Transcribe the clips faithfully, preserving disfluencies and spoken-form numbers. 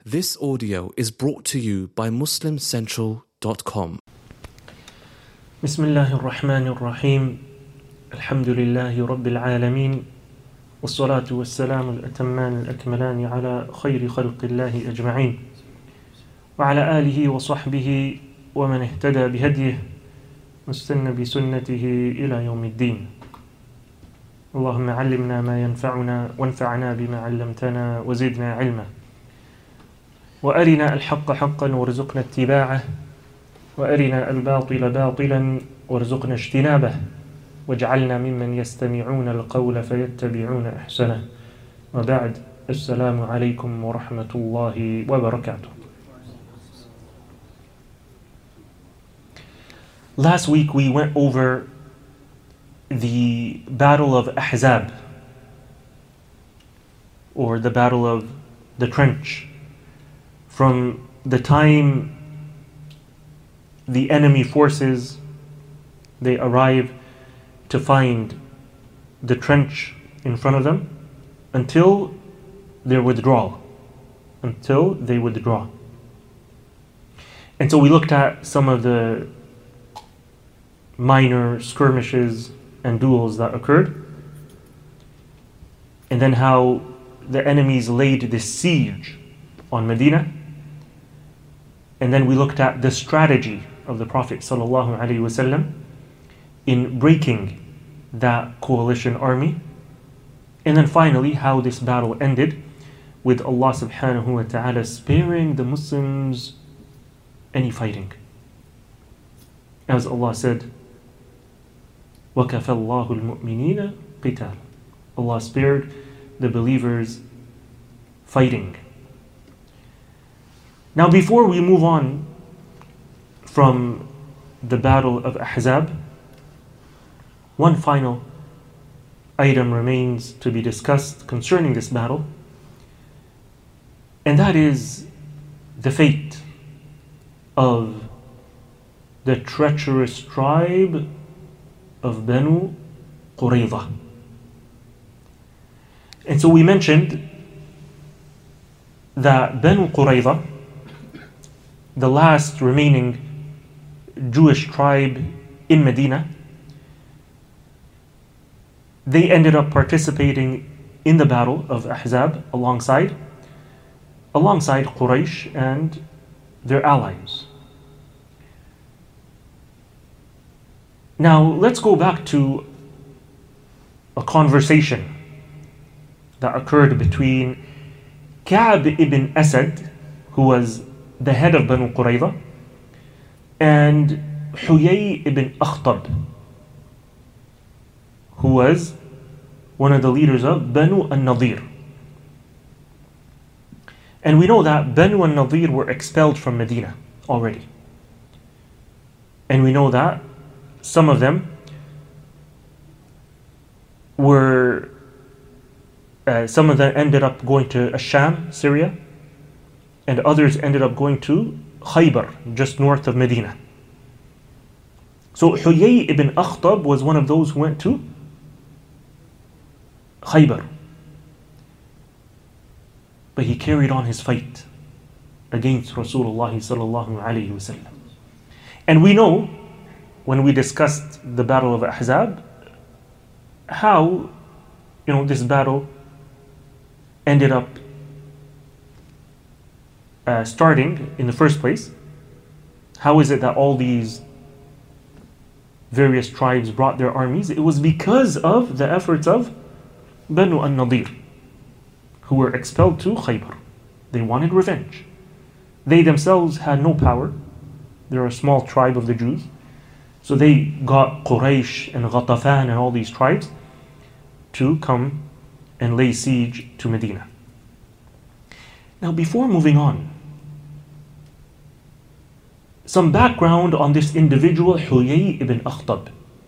This audio is brought to you by Muslim Central dot com. Bismillahir Rahmanir Rahim. Alhamdulillahi Rabbil Alameen. Wassalatu wassalamu al-atamman al-akmalani ala khayri khalqillahi ajma'in. Wa ala alihi wa sahbihi wa man ihtada bihadyihi wastanna bi sunnatihi ila yawmiddin. Allahumma allimna ma yanfa'una wanfa'na bima 'allamtana wa zidna 'ilma. وأرنا الحق حقا وارزقنا اتباعه وأرنا الباطل باطلا وارزقنا اجتنابه واجعلنا ممن يستمعون القول فيتبعون أحسنه وبعد السلام عليكم ورحمة الله وبركاته. Last week we went over the Battle of Ahzab, or the Battle of the Trench. From the time the enemy forces, they arrive to find the trench in front of them until their withdrawal, until they withdraw. And so we looked at some of the minor skirmishes and duels that occurred, and then how the enemies laid this siege on Medina. And then we looked at the strategy of the Prophet ﷺ in breaking that coalition army. And then finally how this battle ended with Allah subhanahu wa ta'ala sparing the Muslims any fighting. As Allah said, وَكَفَى اللَّهُ الْمُؤْمِنِينَ قِتَالًا. Allah spared the believers fighting. Now, before we move on from the Battle of Ahzab, one final item remains to be discussed concerning this battle, and that is the fate of the treacherous tribe of Banu Qurayza. And so we mentioned that Banu Qurayza, the last remaining Jewish tribe in Medina, they ended up participating in the Battle of Ahzab alongside alongside Quraysh and their allies. Now let's go back to a conversation that occurred between Ka'b ibn Asad, who was the head of Banu Qurayza, and Huyay ibn Akhtab, who was one of the leaders of Banu al-Nadir. And we know that Banu al-Nadir were expelled from Medina already. And we know that some of them were, uh, some of them ended up going to Asham, Syria, and others ended up going to Khaybar, just north of Medina. So Huyay ibn Akhtab was one of those who went to Khaybar. But he carried on his fight against Rasulullah sallallahu alayhi wasallam. And we know, when we discussed the Battle of Ahzab, how, you know, this battle ended up Uh, starting in the first place. How is it that all these various tribes brought their armies? It was because of the efforts of Banu al-Nadir, who were expelled to Khaybar. They wanted revenge. They themselves had no power. They're a small tribe of the Jews. So they got Quraysh and Ghatafan and all these tribes to come and lay siege to Medina. Now, before moving on, some background on this individual, Huyay ibn Akhtab.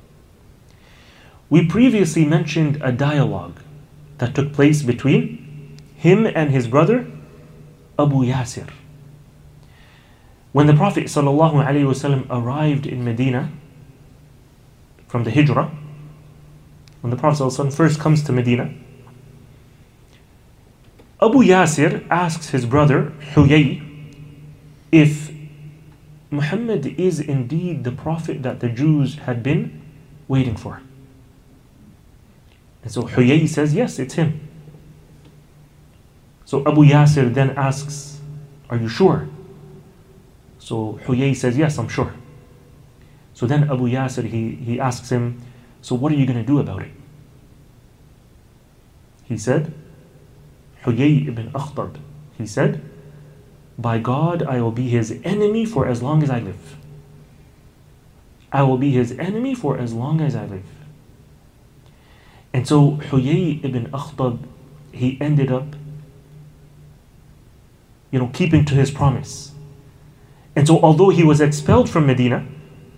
We previously mentioned a dialogue that took place between him and his brother, Abu Yasir. When the Prophet ﷺ arrived in Medina from the Hijrah, when the Prophet ﷺ first comes to Medina, Abu Yasir asks his brother Huyay if Muhammad is indeed the prophet that the Jews had been waiting for. And so Huyay says, yes, it's him. So Abu Yasir then asks, are you sure? So Huyay says, yes, I'm sure. So then Abu Yasir, he, he asks him, so what are you going to do about it? He said, Huyay ibn Akhtab, he said, by God, I will be his enemy for as long as I live. I will be his enemy for as long as I live. And so Huyay ibn Akhtab, he ended up, you know, keeping to his promise. And so although he was expelled from Medina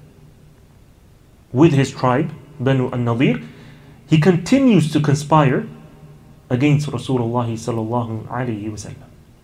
with his tribe, Banu al-Nadir, he continues to conspire against Rasulullah sallallahu alayhi wasallam.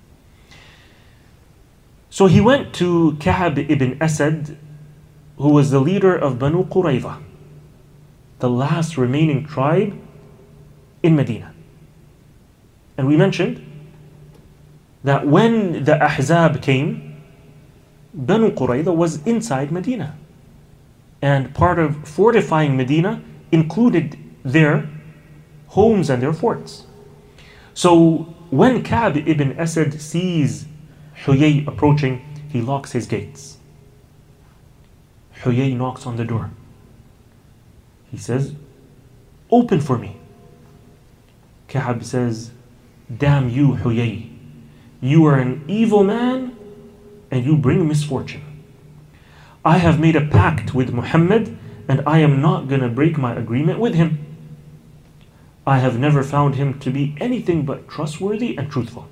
So he went to Ka'b ibn Asad, who was the leader of Banu Qurayza, the last remaining tribe in Medina. And we mentioned that when the Ahzab came, Banu Qurayza was inside Medina. And part of fortifying Medina included their homes and their forts. So when Ka'b ibn Asad sees Huyay approaching, he locks his gates. Huyay knocks on the door. He says, open for me. Ka'b says, damn you, Huyay. You are an evil man and you bring misfortune. I have made a pact with Muhammad and I am not going to break my agreement with him. I have never found him to be anything but trustworthy and truthful.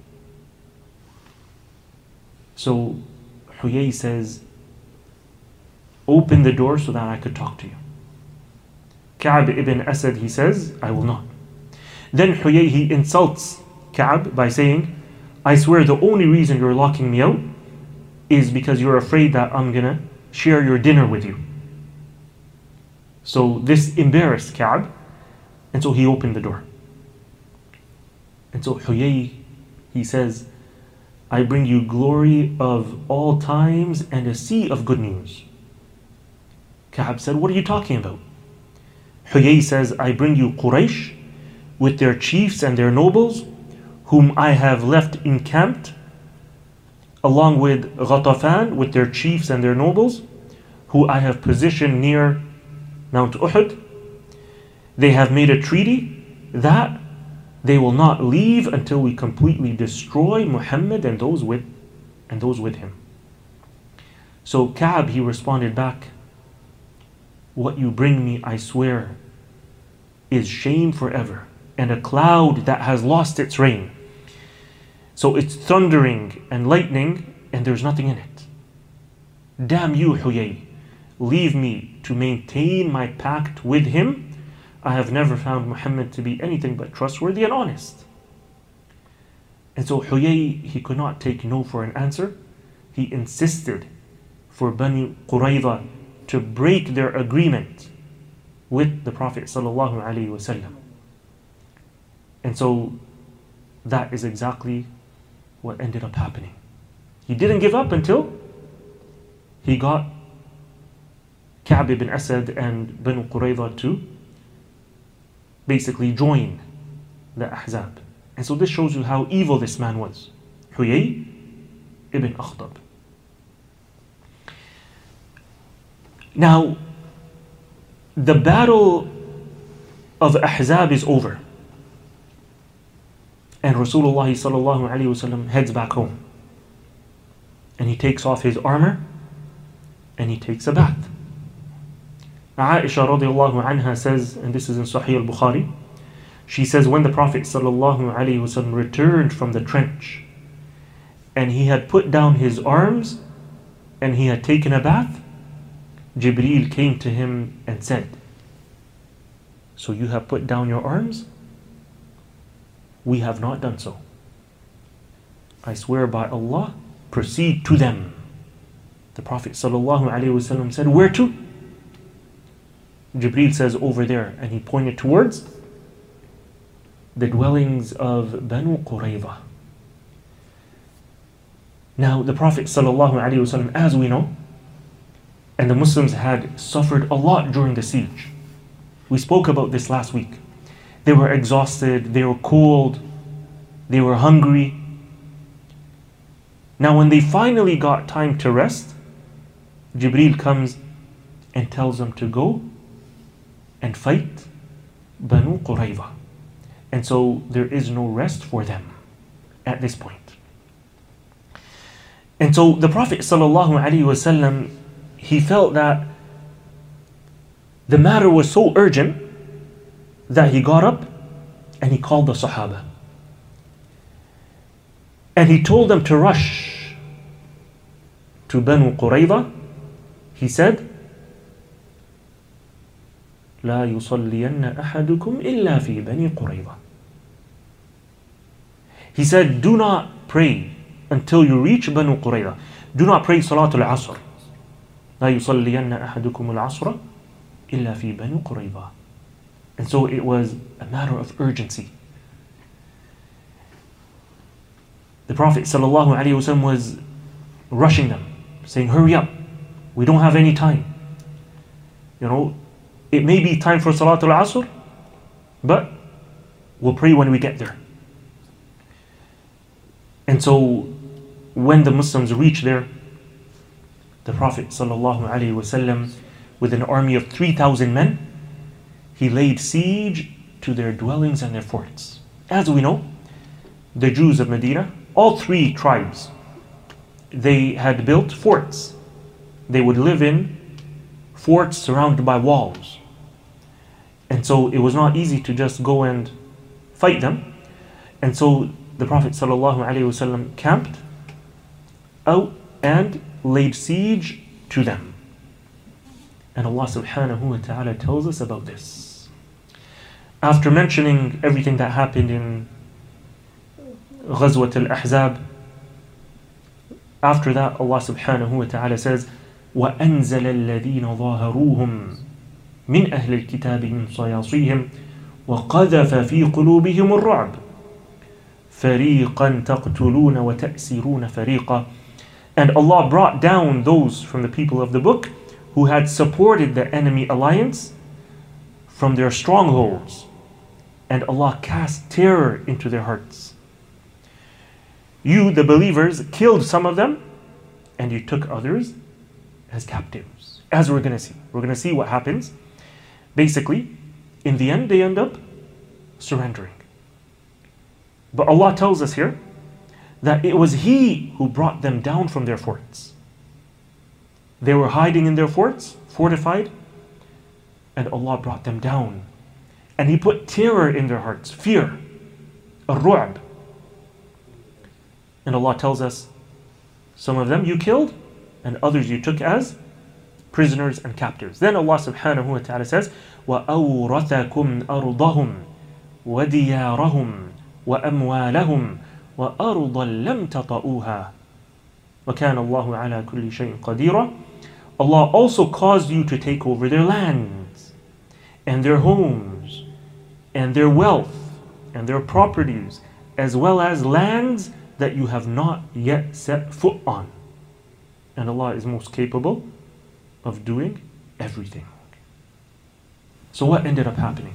So Huyay says, open the door so that I could talk to you. Ka'b ibn Asad, he says, I will not. Then Huyay, he insults Ka'b by saying, I swear the only reason you're locking me out is because you're afraid that I'm going to share your dinner with you. So this embarrassed Ka'b, and so he opened the door. And so Huyay, he says, I bring you glory of all times and a sea of good news. Ka'b said, what are you talking about? Huyay says, I bring you Quraysh with their chiefs and their nobles, whom I have left encamped, along with Ghatafan with their chiefs and their nobles, who I have positioned near Mount Uhud. They have made a treaty that they will not leave until we completely destroy Muhammad and those with and those with him. So Ka'b, he responded back, what you bring me, I swear, is shame forever, and a cloud that has lost its rain. So it's thundering and lightning, and there's nothing in it. Damn you, Huyay. Leave me to maintain my pact with him. I have never found Muhammad to be anything but trustworthy and honest. And so Huyay, he could not take no for an answer. He insisted for Banu Qurayza to break their agreement with the Prophet sallallahu alaihi wasallam. And so that is exactly what ended up happening. He didn't give up until he got Ka'b ibn Asad and Banu Qurayza to basically join the Ahzab. And so this shows you how evil this man was. Huyay ibn Akhtab. Now, the battle of Ahzab is over. And Rasulullah sallallahu alaihi wasallam heads back home. And he takes off his armor and he takes a bath. Aisha radiallahu anha says, and this is in Sahih al-Bukhari, she says, when the Prophet sallallahu alaihi wasallam returned from the trench and he had put down his arms and he had taken a bath, Jibreel came to him and said, so you have put down your arms? We have not done so. I swear by Allah, proceed to them. The Prophet sallallahu alaihi wasallam said, where to? Jibreel says, over there, and he pointed towards the dwellings of Banu Qurayza. Now the Prophet ﷺ, as we know, and the Muslims had suffered a lot during the siege. We spoke about this last week. They were exhausted, they were cold, they were hungry. Now when they finally got time to rest, Jibreel comes and tells them to go and fight Banu Qurayza. And so there is no rest for them at this point. And so the Prophet ﷺ, he felt that the matter was so urgent that he got up and he called the Sahaba. And he told them to rush to Banu Qurayza. He said, لا يصلين أحدكم إلا في بني قريظة. He said, do not pray until you reach Banu Qurayza. Do not pray Salatul Asr. لا يصلين أحدكم العصر إلا في بني قريظة. And so it was a matter of urgency. The Prophet ﷺ was rushing them, saying, hurry up, we don't have any time. You know, it may be time for Salatul Asr, but we'll pray when we get there. And so when the Muslims reached there, the Prophet ﷺ, with an army of three thousand men, he laid siege to their dwellings and their forts. As we know, the Jews of Medina, all three tribes, they had built forts. They would live in forts surrounded by walls. And so it was not easy to just go and fight them. And so the Prophet ﷺ camped out and laid siege to them. And Allah subhanahu wa ta'ala tells us about this. After mentioning everything that happened in Ghazwat al-Ahzab, after that Allah subhanahu wa ta'ala says, وَأَنزَلَ الَّذِينَ ظَاهَرُوهُمْ مِنْ أَهْلِ الْكِتَابِ مِنْ صَيَاصِيهِمْ وَقَذَفَ فِي قُلُوبِهِمُ الرُّعْبَ فَرِيقًا تَقْتُلُونَ وَتَأْسِرُونَ فَرِيقًا. And Allah brought down those from the people of the book who had supported the enemy alliance from their strongholds, and Allah cast terror into their hearts. You, the believers, killed some of them, and you took others as captives. As we're going to see. We're going to see what happens. Basically, in the end, they end up surrendering. But Allah tells us here that it was He who brought them down from their forts. They were hiding in their forts, fortified, and Allah brought them down. And He put terror in their hearts, fear, ar-ru'b. And Allah tells us, some of them you killed, and others you took as prisoners and captives. Then Allah subhanahu wa ta'ala says, وَأَوْرَثَكُمْ أَرْضَهُمْ وَدِيَارَهُمْ وَأَمْوَالَهُمْ وَأَرْضًا لَمْ تَطَئُوهَا وَكَانَ اللَّهُ عَلَى كُلِّ شَيْءٍ قَدِيرًا. Allah also caused you to take over their lands, and their homes, and their wealth, and their properties, as well as lands that you have not yet set foot on. And Allah is most capable of doing everything. So what ended up happening?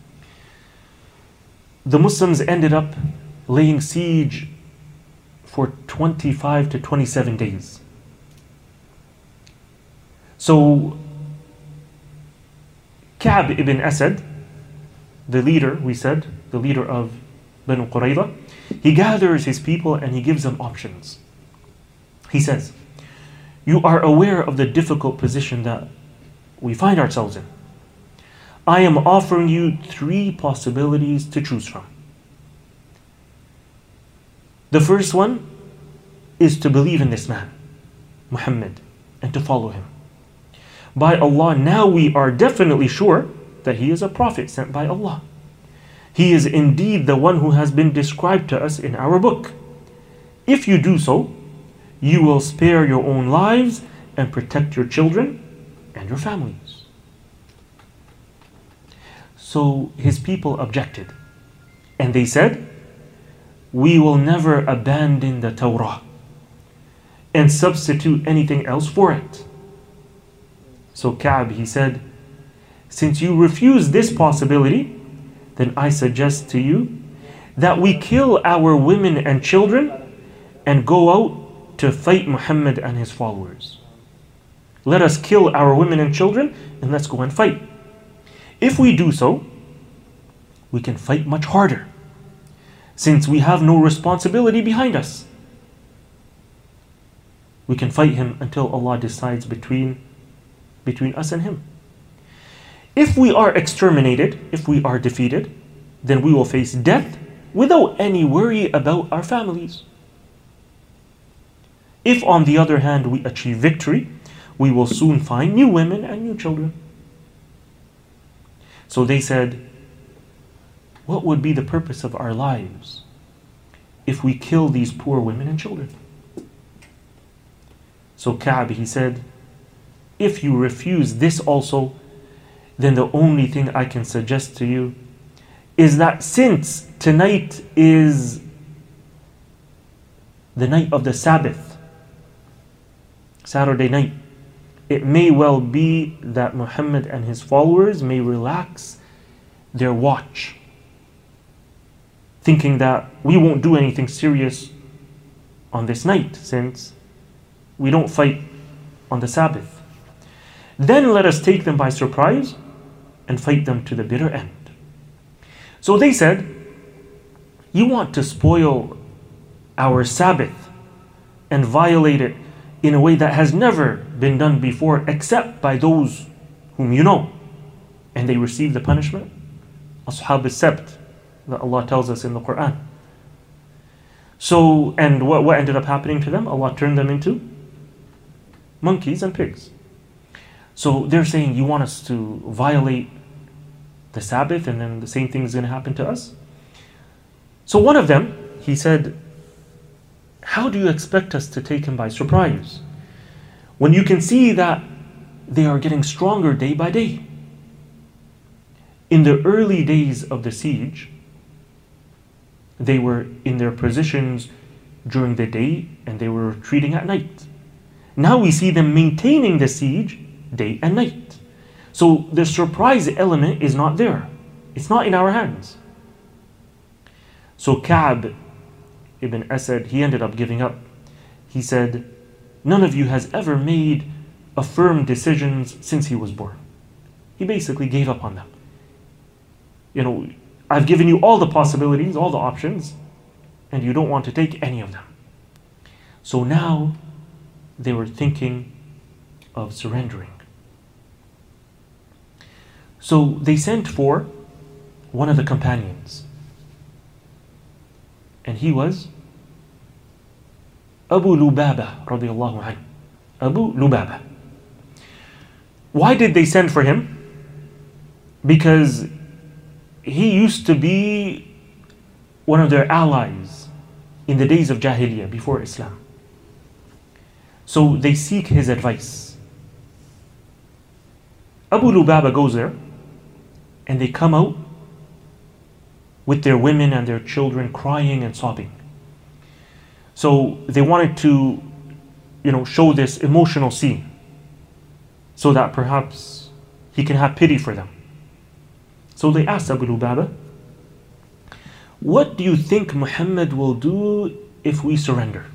The Muslims ended up laying siege for twenty-five to twenty-seven days. So Ka'b ibn Asad, the leader, we said, the leader of Banu Qurayza, he gathers his people and he gives them options. He says, you are aware of the difficult position that we find ourselves in. I am offering you three possibilities to choose from. The first one is to believe in this man, Muhammad, and to follow him. By Allah, now we are definitely sure that he is a prophet sent by Allah. He is indeed the one who has been described to us in our book. If you do so, you will spare your own lives and protect your children and your families. So his people objected, and they said, we will never abandon the Torah. and substitute anything else for it. So Ka'b, he said, since you refuse this possibility, then I suggest to you that we kill our women and children and go out to fight Muhammad and his followers. Let us kill our women and children and let's go and fight. If we do so, we can fight much harder, since we have no responsibility behind us. We can fight him until Allah decides between, between us and him. If we are exterminated, if we are defeated, then we will face death without any worry about our families. If, on the other hand, we achieve victory, we will soon find new women and new children. So they said, what would be the purpose of our lives if we kill these poor women and children? So Ka'b, he said, if you refuse this also, then the only thing I can suggest to you is that since tonight is the night of the Sabbath, Saturday night, it may well be that Muhammad and his followers may relax their watch, thinking that we won't do anything serious on this night since we don't fight on the Sabbath. Then let us take them by surprise and fight them to the bitter end. So they said, you want to spoil our Sabbath and violate it in a way that has never been done before except by those whom you know. And they received the punishment. Ashab al-Sabt, that Allah tells us in the Quran. So, and what, what ended up happening to them? Allah turned them into monkeys and pigs. So they're saying, you want us to violate the Sabbath and then the same thing is going to happen to us? So one of them, he said, how do you expect us to take him by surprise when you can see that they are getting stronger day by day? In the early days of the siege, they were in their positions during the day and they were retreating at night. Now we see them maintaining the siege day and night. So the surprise element is not there. It's not in our hands. So Ka'b ibn Asad, he ended up giving up. He said, none of you has ever made a firm decision since he was born. He basically gave up on them. You know, I've given you all the possibilities, all the options, and you don't want to take any of them. So now they were thinking of surrendering. So they sent for one of the companions. And he was Abu Lubaba radiallahu anhu. Abu Lubaba. Why did they send for him? Because he used to be one of their allies in the days of Jahiliyyah, before Islam. So they seek his advice. Abu Lubaba goes there, and they come out with their women and their children crying and sobbing. So they wanted to, you know, show this emotional scene so that perhaps he can have pity for them. So they asked Abu Lubaba, what do you think Muhammad will do if we surrender?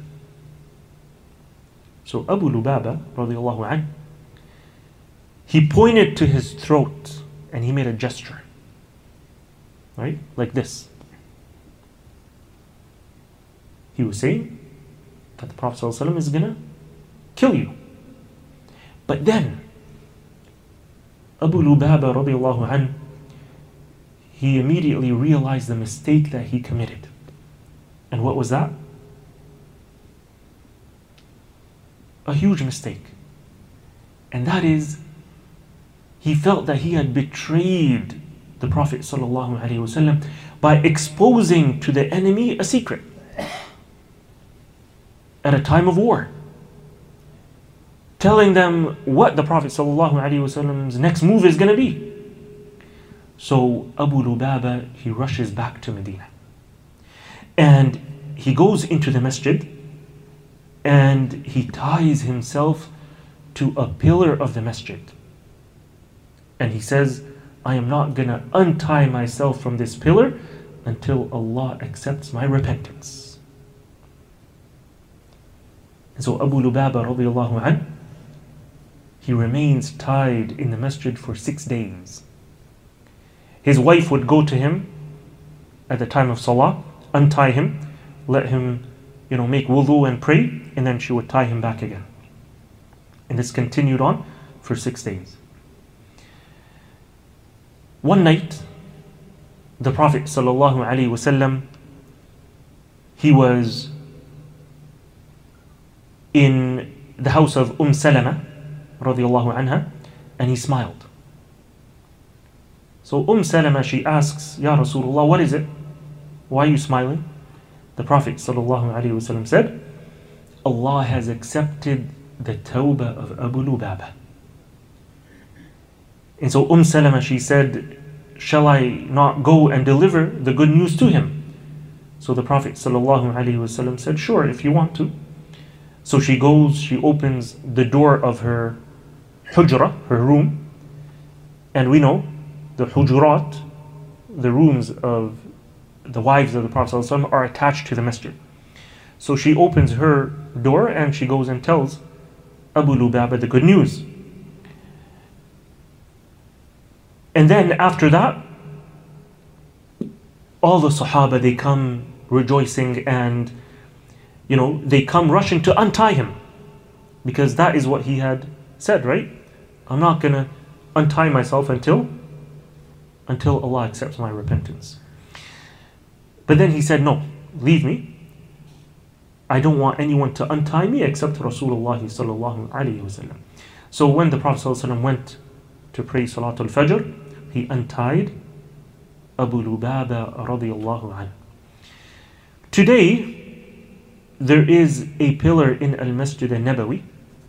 So Abu Lubaba, radiallahu anhu, he pointed to his throat and he made a gesture. Right? Like this. He was saying that the Prophet ﷺ is going to kill you. But then, Abu Lubaba radiallahu anhu, he immediately realized the mistake that he committed. And what was that? A huge mistake. And that is, he felt that he had betrayed the Prophet ﷺ by exposing to the enemy a secret at a time of war, telling them what the Prophet ﷺ's next move is going to be. So Abu Lubaba, he rushes back to Medina and he goes into the masjid and he ties himself to a pillar of the masjid. And he says, I am not going to untie myself from this pillar until Allah accepts my repentance. And so Abu Lubaba radiallahu anhu, he remains tied in the masjid for six days. His wife would go to him at the time of salah, untie him, let him, you know, make wudu and pray, and then she would tie him back again. And this continued on for six days. One night, the Prophet sallallahu alaihi wasallam, he was in the house of Umm Salama radiallahu anha, and he smiled. So Umm Salama, she asks, Ya Rasulullah, what is it? Why are you smiling? The Prophet sallallahu alaihi wasallam said, Allah has accepted the tawbah of Abu Lubaba. And so Umm Salama, she said, shall I not go and deliver the good news to him? So the Prophet sallallahu alaihi wasallam said, sure, if you want to. So she goes, she opens the door of her hujra, her room, and we know the hujurat, the rooms of the wives of the Prophet ﷺ, are attached to the masjid. So she opens her door and she goes and tells Abu Lubaba the good news. And then after that, all the Sahaba, they come rejoicing, and you know, they come rushing to untie him, because that is what he had said, right? I'm not going to untie myself until until Allah accepts my repentance. But then he said, no, leave me. I don't want anyone to untie me except Rasulullah sallallahu alaihi wasallam. So when the Prophet sallallahu alaihi wasallam went to pray Salatul Fajr, he untied Abu Lubaba radiallahu anhu. Today, there is a pillar in Al-Masjid Al-Nabawi,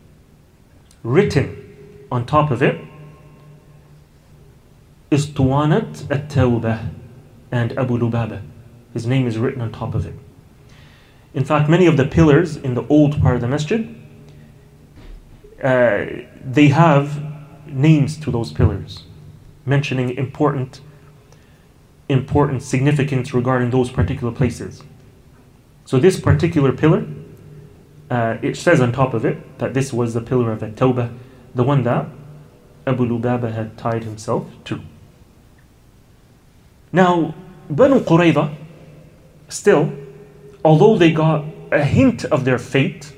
written on top of it, Istuwanat At-Tawbah, and Abu Lubaba. His name is written on top of it. In fact, many of the pillars in the old part of the masjid, uh, they have names to those pillars, mentioning important, important significance regarding those particular places. So this particular pillar, uh, it says on top of it that this was the pillar of At-Tawbah, the one that Abu Lubaba had tied himself to. Now, Banu Qurayza, still, although they got a hint of their fate,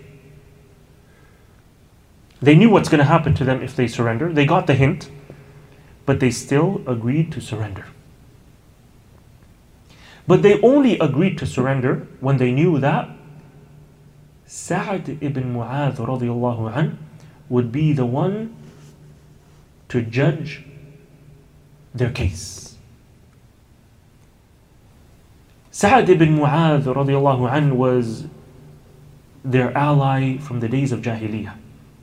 they knew what's going to happen to them if they surrender. They got the hint, but they still agreed to surrender. But they only agreed to surrender when they knew that Sa'd ibn Mu'adh radiallahu anh would be the one to judge their case. Sa'd ibn Mu'adh radiallahu anh was their ally from the days of Jahiliyyah.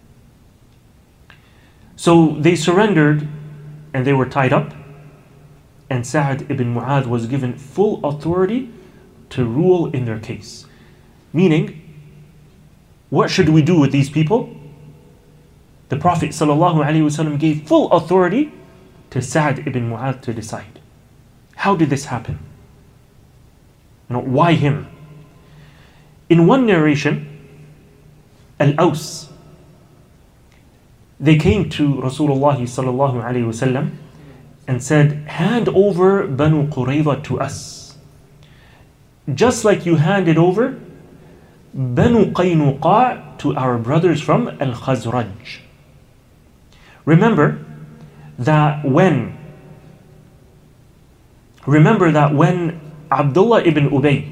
So they surrendered and they were tied up, and Sa'd ibn Mu'adh was given full authority to rule in their case. Meaning, what should we do with these people? The Prophet ﷺ gave full authority to Sa'd ibn Mu'adh to decide. How did this happen? You know, why him? In one narration, Al-Aws, they came to Rasulullah sallallahu alaihi wasallam and said, hand over Banu Qurayza to us, just like you handed over Banu Qaynuqa to our brothers from Al-Khazraj. Remember that when remember that when Abdullah ibn Ubay,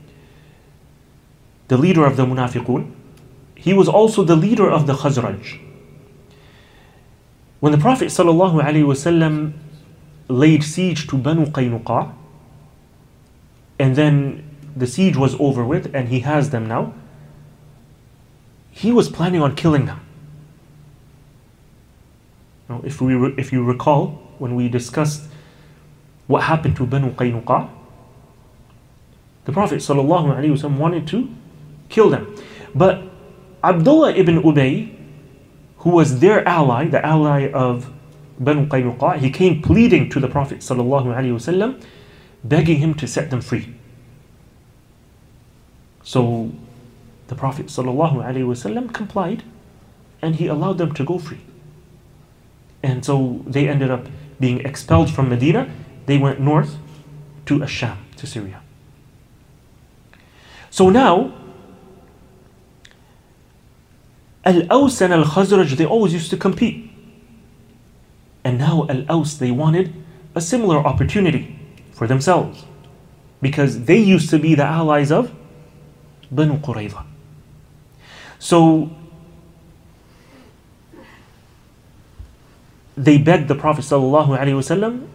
the leader of the Munafiqun, he was also the leader of the Khazraj. When the Prophet sallallahu alaihi wasallam laid siege to Banu Qaynuqa, and then the siege was over with and he has them now, he was planning on killing them. Now, if we re- if you recall, when we discussed what happened to Banu Qaynuqa, the Prophet ﷺ wanted to kill them. But Abdullah ibn Ubay, who was their ally, the ally of Banu Qaynuqa, he came pleading to the Prophet ﷺ, begging him to set them free. So the Prophet ﷺ complied, and he allowed them to go free. And so they ended up being expelled from Medina. They went north to Ash-Sham, to Syria. So now, Al-Aws and Al-Khazraj, they always used to compete. And now Al-Aws, they wanted a similar opportunity for themselves, because they used to be the allies of Banu Qurayza. So they begged the Prophet ﷺ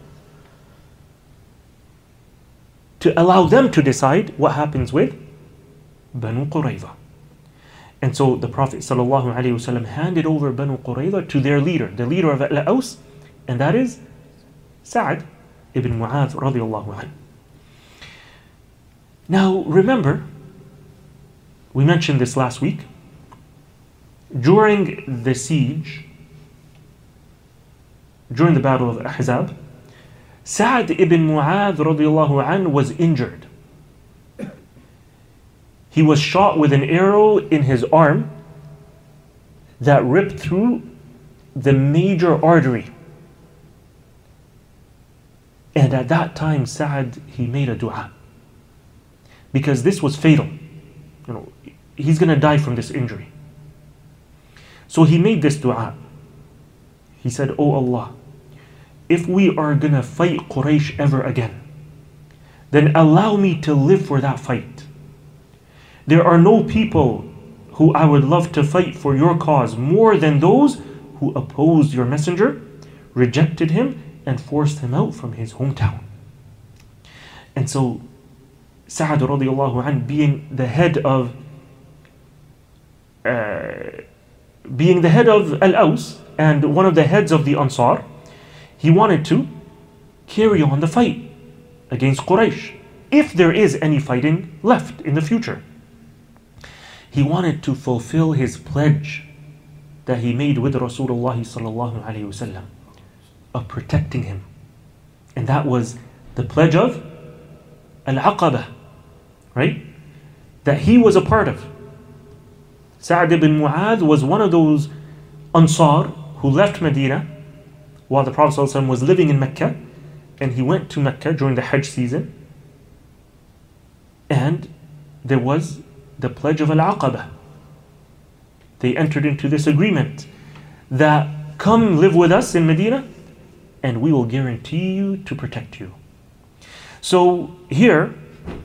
to allow them to decide what happens with Banu Qurayza. And so the Prophet ﷺ handed over Banu Qurayza to their leader, the leader of Al-Aws, and that is Sa'ad ibn Mu'adh radiallahu anhu. Now remember, we mentioned this last week, during the siege, during the battle of Ahzab, Sa'ad ibn Mu'adh radiallahu anhu was injured. He was shot with an arrow in his arm that ripped through the major artery. And at that time, Sa'ad, he made a dua, because this was fatal. You know, he's going to die from this injury. So he made this dua. He said, "Oh Allah, if we are going to fight Quraysh ever again, then allow me to live for that fight. There are no people who I would love to fight for your cause more than those who opposed your messenger, rejected him, and forced him out from his hometown." And so Sa'ad radiallahu anh, being the head of uh, being the head of Al-Aws and one of the heads of the Ansar, he wanted to carry on the fight against Quraysh, if there is any fighting left in the future. He wanted to fulfill his pledge that he made with Rasulullah sallallahu alaihi wasallam of protecting him. And that was the pledge of Al-Aqabah, right? That he was a part of. Sa'ad ibn Mu'adh was one of those Ansar who left Medina while the Prophet ﷺ was living in Mecca, and he went to Mecca during the Hajj season, and there was the pledge of Al-Aqabah. They entered into this agreement that, come live with us in Medina and we will guarantee you to protect you. So here,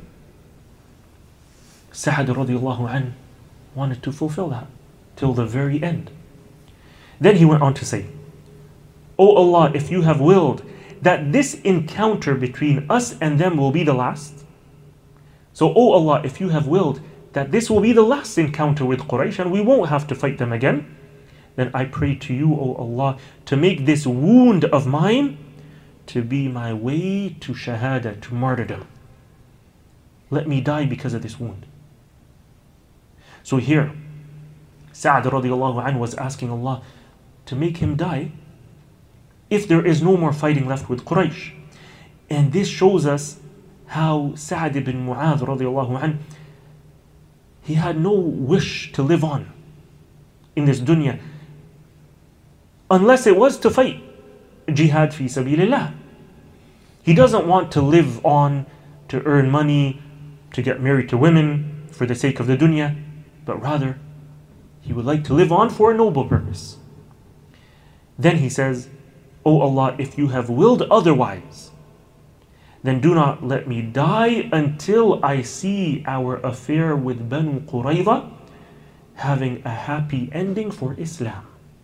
Sa'ad radiallahu anh wanted to fulfill that till the very end. Then he went on to say, "O Allah, if you have willed that this encounter between us and them will be the last, so O Allah, if you have willed that this will be the last encounter with Quraysh and we won't have to fight them again, then I pray to you, O Allah, to make this wound of mine to be my way to shahada, to martyrdom. Let me die because of this wound." So here, Sa'ad radiallahu anhu was asking Allah to make him die if there is no more fighting left with Quraysh. And this shows us how Sa'ad ibn Mu'adh radiallahu anhu, he had no wish to live on in this dunya, unless it was to fight jihad fi sabilillah. He doesn't want to live on to earn money, to get married to women for the sake of the dunya, but rather he would like to live on for a noble purpose. Then he says, "O Allah, if you have willed otherwise, then do not let me die until I see our affair with Banu Qurayza having a happy ending for Islam."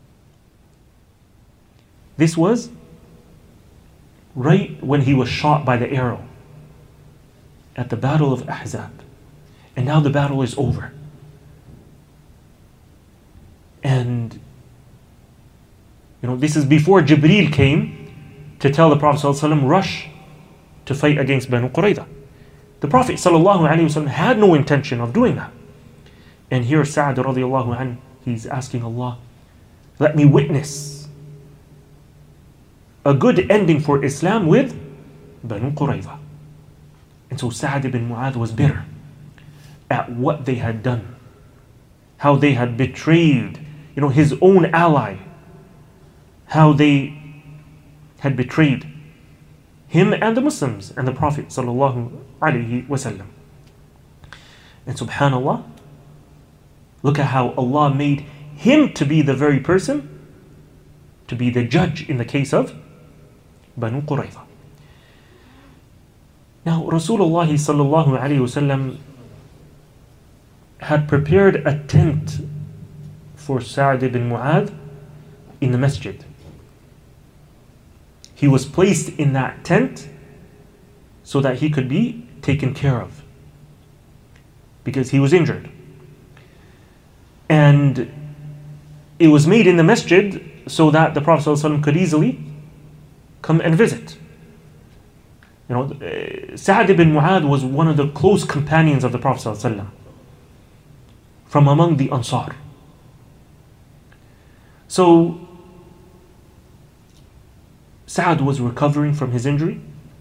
This was right when he was shot by the arrow at the battle of Ahzab. And now the battle is over. And you know, this is before Jibreel came to tell the Prophet ﷺ, rush to fight against Banu Qurayza. The Prophet ﷺ had no intention of doing that. And here Sa'd radiallahu anhu, he's asking Allah, let me witness a good ending for Islam with Banu Qurayza. And so Sa'd ibn Mu'adh was bitter at what they had done, how they had betrayed, you know, his own ally, how they had betrayed him and the Muslims and the Prophet sallallahu alaihi wasallam. And subhanallah, look at how Allah made him to be the very person to be the judge in the case of Banu Qurayza. Now Rasulullah sallallahu alaihi wasallam had prepared a tent for Sa'd ibn Mu'adh in the masjid. He was placed in that tent so that he could be taken care of because he was injured. And it was made in the masjid so that the Prophet ﷺ could easily come and visit. You know, Sa'd ibn Mu'adh was one of the close companions of the Prophet ﷺ from among the Ansar. So Sa'd was recovering from his injury,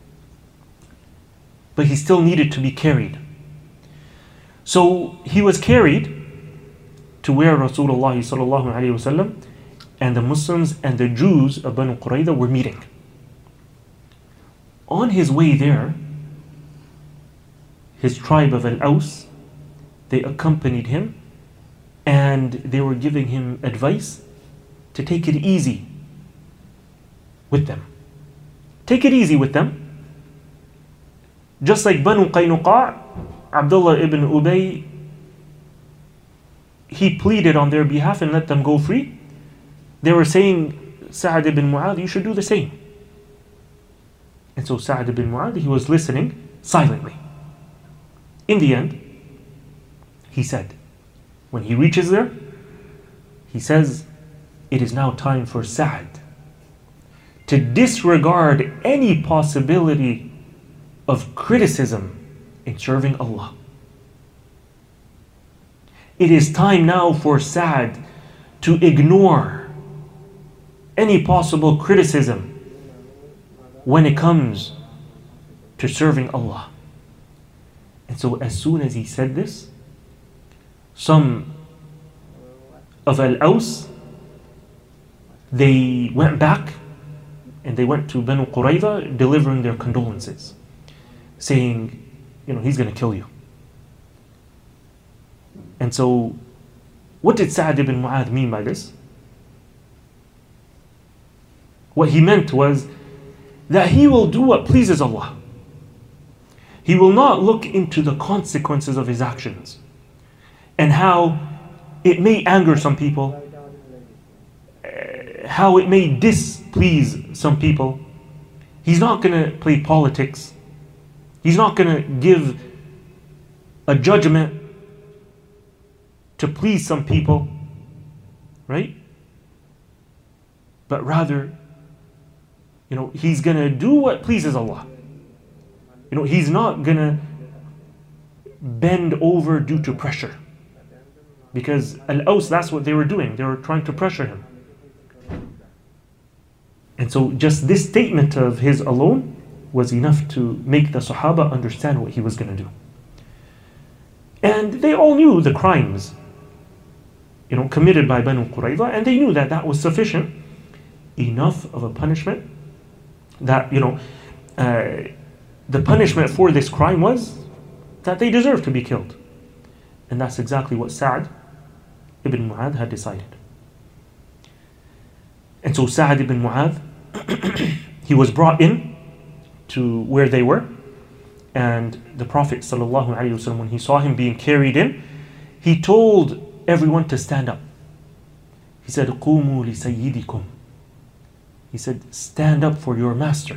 but he still needed to be carried. So he was carried to where Rasulullah sallallahu alaihi wasallam and the Muslims and the Jews of Banu Qurayza were meeting. On his way there, his tribe of Al-Aws, they accompanied him and they were giving him advice to take it easy with them. Take it easy with them. Just like Banu Qaynuqa', Abdullah ibn Ubay, he pleaded on their behalf and let them go free. They were saying, Sa'd ibn Mu'adh, you should do the same. And so Sa'd ibn Mu'adh, he was listening silently. In the end, he said, when he reaches there, he says, it is now time for Sa'd to disregard any possibility of criticism in serving Allah. It is time now for Sa'd to ignore any possible criticism when it comes to serving Allah. And so as soon as he said this, some of Al-Aws, they went back and they went to Banu Qurayza delivering their condolences, saying, you know, he's going to kill you. And so, what did Sa'd ibn Mu'adh mean by this? What he meant was that he will do what pleases Allah. He will not look into the consequences of his actions and how it may anger some people, how it may displease some people. He's not going to play politics. He's not going to give a judgment to please some people, right? But rather, you know, he's going to do what pleases Allah. You know, he's not going to bend over due to pressure. Because Al-Aws, that's what they were doing. They were trying to pressure him. And so just this statement of his alone was enough to make the Sahaba understand what he was going to do. And they all knew the crimes, you know, committed by Banu Qurayza, and they knew that that was sufficient, enough of a punishment, that, you know, uh, the punishment for this crime was that they deserved to be killed. And that's exactly what Sa'd ibn Mu'adh had decided. And so Sa'd ibn Mu'adh, he was brought in to where they were, and the Prophet sallallahu alaihi wasallam, when he saw him being carried in, he told everyone to stand up. He said, "Qumu li sayyidikum." He said, stand up for your master.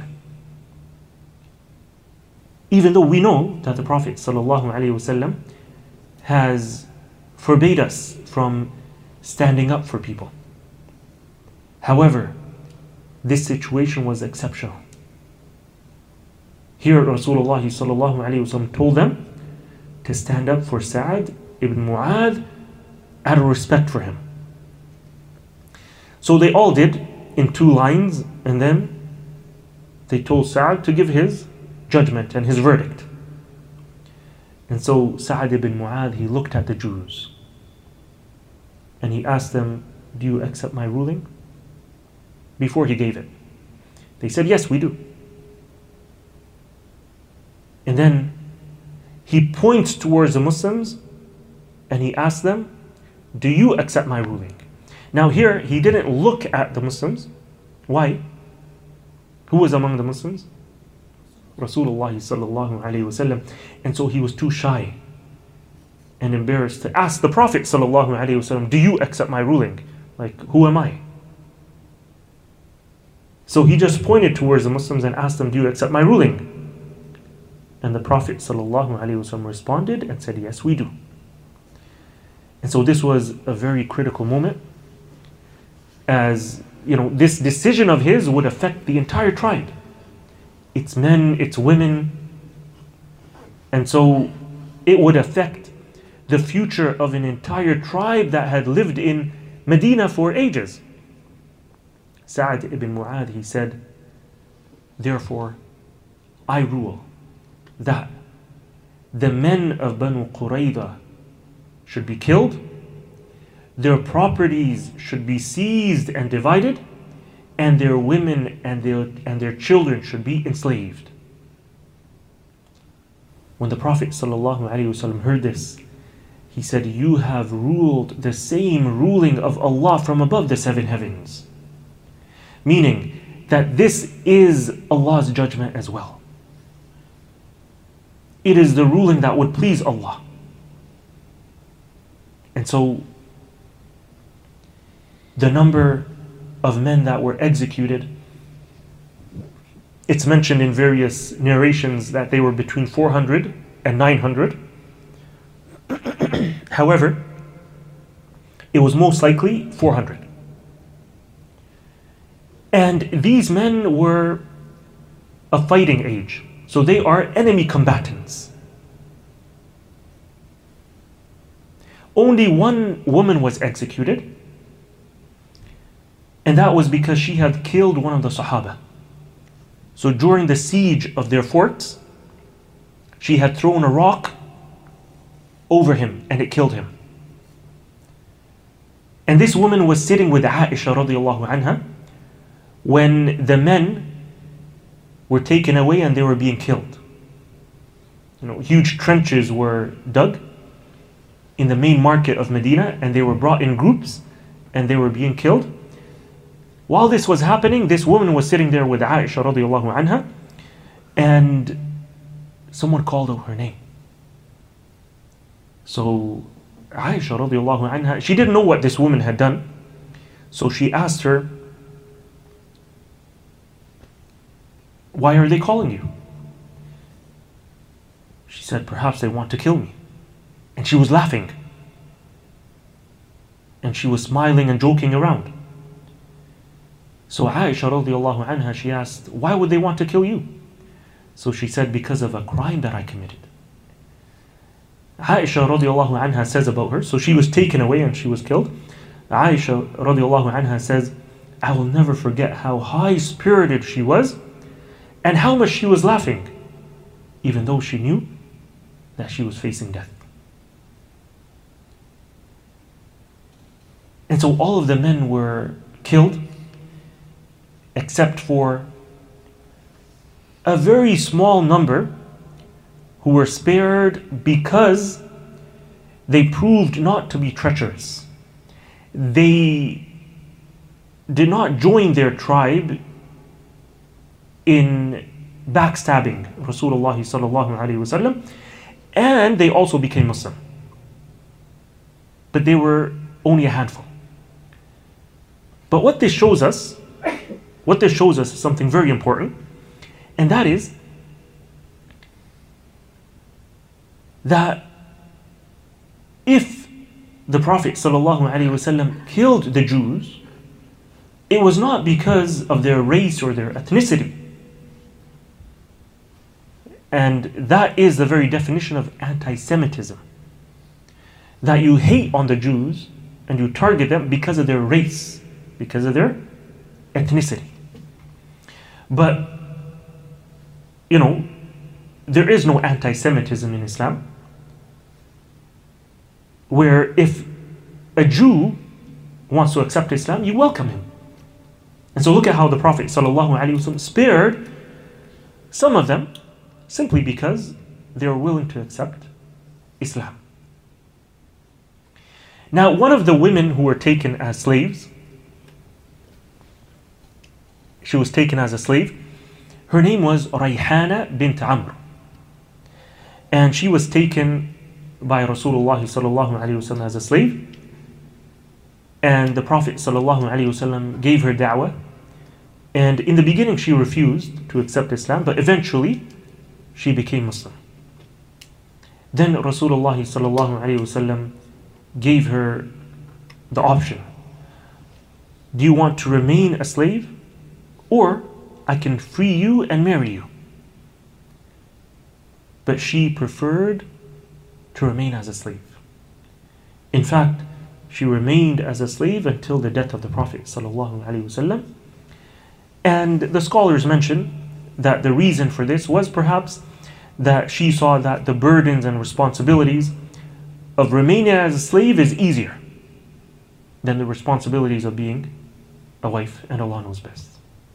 Even though we know that the Prophet sallallahu alaihi wasallam has forbade us from standing up for people. However, this situation was exceptional. Here Rasulullah sallallahu alaihi wasallam told them to stand up for Sa'd ibn Mu'adh out of respect for him. So they all did in two lines, and then they told Sa'ad to give his judgment and his verdict. And so Sa'ad ibn Mu'adh, he looked at the Jews and he asked them, do you accept my ruling? Before he gave it. They said, yes, we do. And then he points towards the Muslims and he asks them, do you accept my ruling? Now here, he didn't look at the Muslims. Why? Who was among the Muslims? Rasulullah sallallahu alayhi wasallam. And so he was too shy and embarrassed to ask the Prophet sallallahu alayhi wasallam, do you accept my ruling? Like, who am I? So he just pointed towards the Muslims and asked them, do you accept my ruling? And the Prophet sallallahu alayhi wasallam responded and said, yes, we do. And so this was a very critical moment, as you know, this decision of his would affect the entire tribe. Its men, its women. And so it would affect the future of an entire tribe that had lived in Medina for ages. Sa'ad ibn Mu'adh, he said, therefore, I rule that the men of Banu Qurayza should be killed, their properties should be seized and divided, and their women and their, and their children should be enslaved. When the Prophet ﷺ heard this, he said, you have ruled the same ruling of Allah from above the seven heavens. Meaning that this is Allah's judgment as well. It is the ruling that would please Allah. And so the number of men that were executed, it's mentioned in various narrations that they were between four hundred and nine hundred. However, it was most likely four hundred. And these men were of fighting age, so they are enemy combatants. Only one woman was executed, and that was because she had killed one of the Sahaba. So during the siege of their forts, she had thrown a rock over him and it killed him. And this woman was sitting with Aisha radiallahu anha when the men were taken away and they were being killed. You know, huge trenches were dug in the main market of Medina, and they were brought in groups and they were being killed. While this was happening, this woman was sitting there with Aisha radiallahu anha, and someone called out her name. So Aisha radiallahu anha, she didn't know what this woman had done. So she asked her, why are they calling you? She said, perhaps they want to kill me. And she was laughing. And she was smiling and joking around. So Aisha radiallahu anha, she asked, why would they want to kill you? So she said, because of a crime that I committed. Aisha radiallahu anha says about her, so she was taken away and she was killed. Aisha radiallahu anha says, I will never forget how high-spirited she was and how much she was laughing, even though she knew that she was facing death. And so all of the men were killed, except for a very small number who were spared because they proved not to be treacherous. They did not join their tribe in backstabbing Rasulullah sallallahu alaihi wasallam, and they also became Muslim. But they were only a handful. But what this shows us, what this shows us is something very important, and that is that if the Prophet ﷺ killed the Jews, it was not because of their race or their ethnicity. And that is the very definition of anti-Semitism. That you hate on the Jews and you target them because of their race, because of their ethnicity. But, you know, there is no anti-Semitism in Islam, where if a Jew wants to accept Islam, you welcome him. And so look at how the Prophet ﷺ spared some of them simply because they were willing to accept Islam. Now, one of the women who were taken as slaves, she was taken as a slave, her name was Rayhana bint Amr. And she was taken by Rasulullah sallallahu alayhi wasallam as a slave. And the Prophet sallallahu alayhi wasallam gave her da'wah. And in the beginning she refused to accept Islam, but eventually she became Muslim. Then Rasulullah sallallahu alayhi wasallam gave her the option. Do you want to remain a slave? Or I can free you and marry you. But she preferred to remain as a slave. In fact, she remained as a slave until the death of the Prophet ﷺ. And the scholars mention that the reason for this was perhaps that she saw that the burdens and responsibilities of remaining as a slave is easier than the responsibilities of being a wife, and Allah knows best.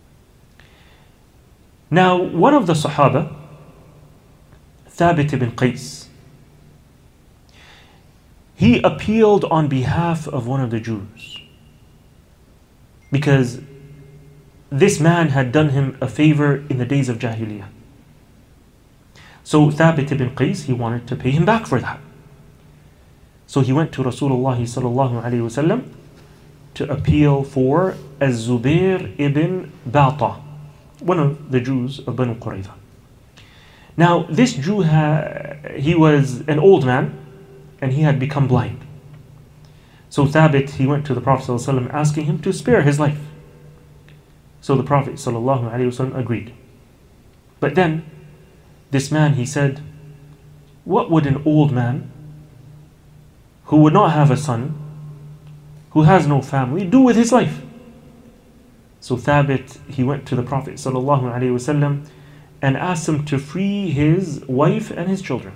Now, one of the Sahaba, Thabit ibn Qais, he appealed on behalf of one of the Jews because this man had done him a favor in the days of Jahiliyyah. So Thabit ibn Qais, he wanted to pay him back for that. So he went to Rasulullah sallallahu alayhi wasallam to appeal for Az-Zubair ibn Bata, one of the Jews of Banu Qurayza. Now, this Jew, ha- he was an old man, and he had become blind. So Thabit, he went to the Prophet ﷺ asking him to spare his life. So the Prophet ﷺ agreed. But then, this man, he said, what would an old man, who would not have a son, who has no family, do with his life? So Thabit, he went to the Prophet ﷺ and asked him to free his wife and his children.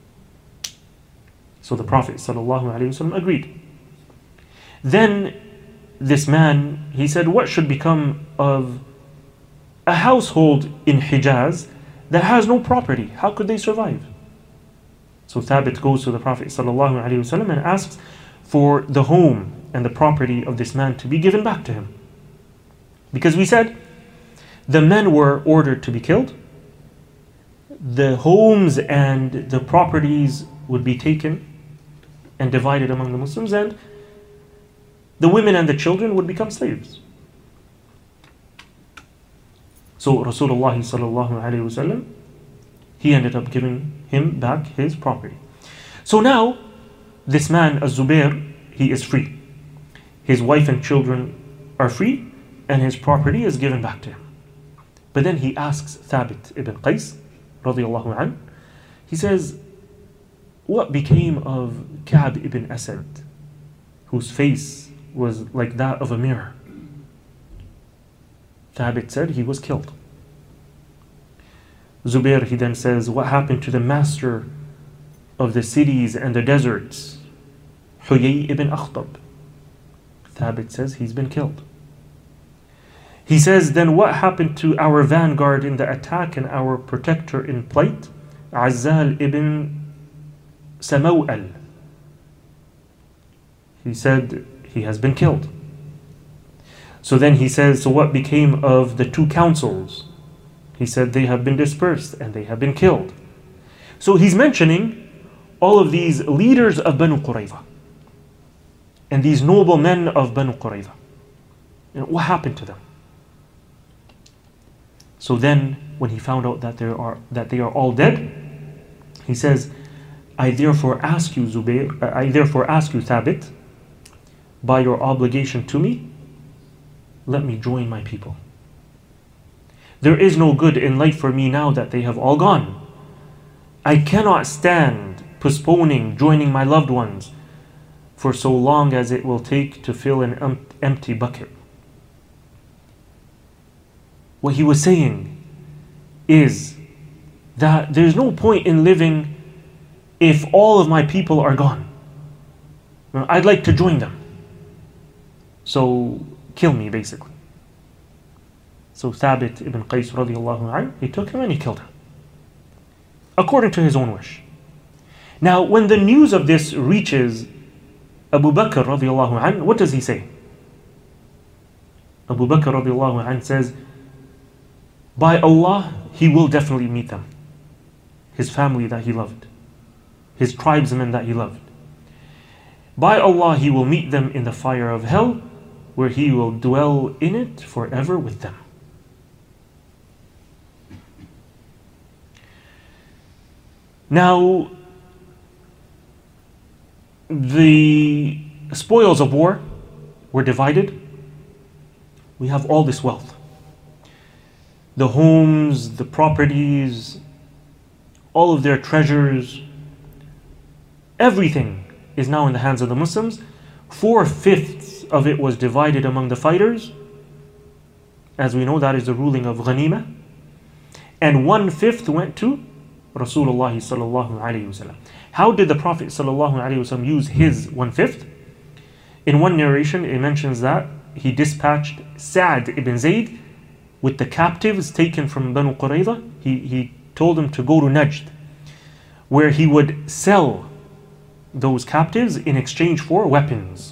So the Prophet ﷺ agreed. Then this man, he said, what should become of a household in Hijaz that has no property? How could they survive? So Thabit goes to the Prophet ﷺ and asks for the home and the property of this man to be given back to him. Because we said the men were ordered to be killed, the homes and the properties would be taken and divided among the Muslims, and the women and the children would become slaves. So Rasulullah sallallahu alayhi wasallam, he ended up giving him back his property. So now this man, Az-Zubair, he is free. His wife and children are free, and his property is given back to him. But then he asks Thabit ibn Qais radiyallahu an, he says, what became of Ka'b ibn Asad, whose face was like that of a mirror? Thabit said he was killed. Zubair, he then says, what happened to the master of the cities and the deserts, Huyay ibn Akhtab? Thabit says he's been killed. He says, then what happened to our vanguard in the attack and our protector in plight, Azzal ibn Samawal? He said he has been killed. So then he says, so what became of the two councils? He said they have been dispersed and they have been killed. So he's mentioning all of these leaders of Banu Qurayza and these noble men of Banu Qurayza. You know, what happened to them? So then when he found out that there are that they are all dead, he says, I therefore ask you, Zubair, I therefore ask you, Thabit, by your obligation to me, let me join my people. There is no good in life for me now that they have all gone. I cannot stand postponing joining my loved ones for so long as it will take to fill an em- empty bucket. What he was saying is that there's no point in living if all of my people are gone. I'd like to join them. So kill me, basically. So Thabit ibn Qais radiallahu anhu, he took him and he killed him, according to his own wish. Now, when the news of this reaches Abu Bakr radiallahu anhu, what does he say? Abu Bakr radiallahu anhu says, by Allah, he will definitely meet them. His family that he loved, his tribesmen that he loved. By Allah, he will meet them in the fire of hell, where he will dwell in it forever with them. Now, the spoils of war were divided. We have all this wealth. The homes, the properties, all of their treasures, everything is now in the hands of the Muslims. Four-fifths of it was divided among the fighters. As we know, that is the ruling of Ghanima. And one-fifth went to Rasulullah sallallahu alayhi wasallam. How did the Prophet sallallahu alayhi wasallam use his one-fifth? In one narration, it mentions that he dispatched Sa'd ibn Zayd with the captives taken from Banu Qurayza. He, he told him to go to Najd, where he would sell those captives in exchange for weapons.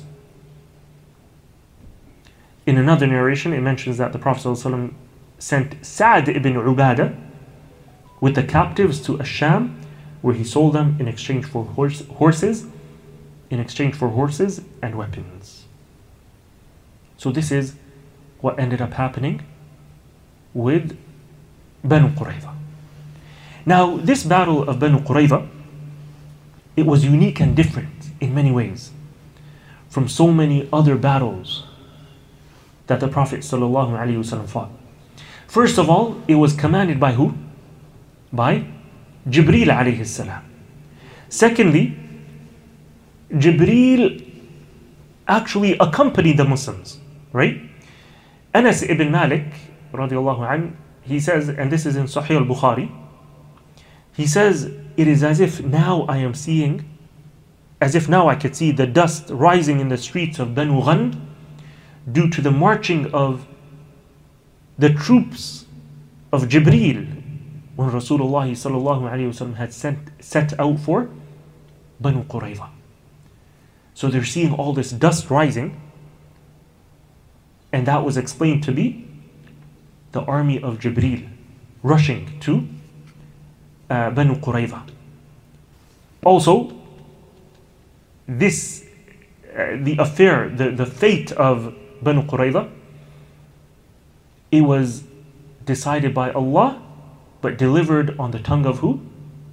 In another narration, it mentions that the Prophet ﷺ sent Sa'd ibn Ubadah with the captives to Asham, where he sold them in exchange for horse, horses, in exchange for horses and weapons. So this is what ended up happening with Banu Qurayza. Now, this battle of Banu Qurayza, it was unique and different in many ways from so many other battles that the Prophet ﷺ fought. First of all, it was commanded by who? By Jibreel alayhi salam. Secondly, Jibreel actually accompanied the Muslims, right? Anas ibn Malik radiallahu anhu, he says, and this is in Sahih al-Bukhari, he says, it is as if now I am seeing, as if now I could see the dust rising in the streets of Banu Ghanm due to the marching of the troops of Jibreel when Rasulullah sallallahu alayhi wasallam had sent, set out for Banu Qurayza. So they're seeing all this dust rising, and that was explained to be the army of Jibreel rushing to uh, Banu Qurayza. Also, this, uh, the affair, the, the fate of Banu Qurayza, it was decided by Allah, but delivered on the tongue of who?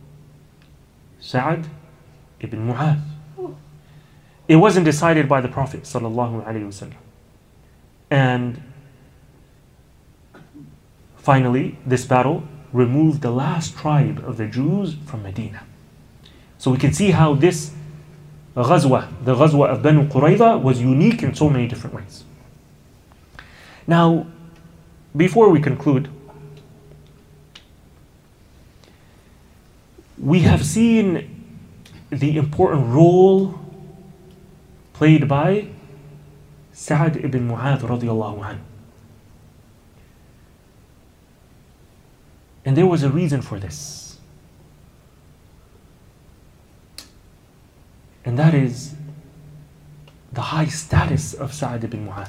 Sa'd ibn Mu'adh. It wasn't decided by the Prophet sallallahu alaihi wasallam. And finally, this battle removed the last tribe of the Jews from Medina. So we can see how this Ghazwa, the Ghazwa of Banu Qurayza, was unique in so many different ways. Now, before we conclude, we have seen the important role played by Sa'd ibn Mu'adh radiallahu anhu. And there was a reason for this. And that is the high status of Sa'd ibn Mu'adh.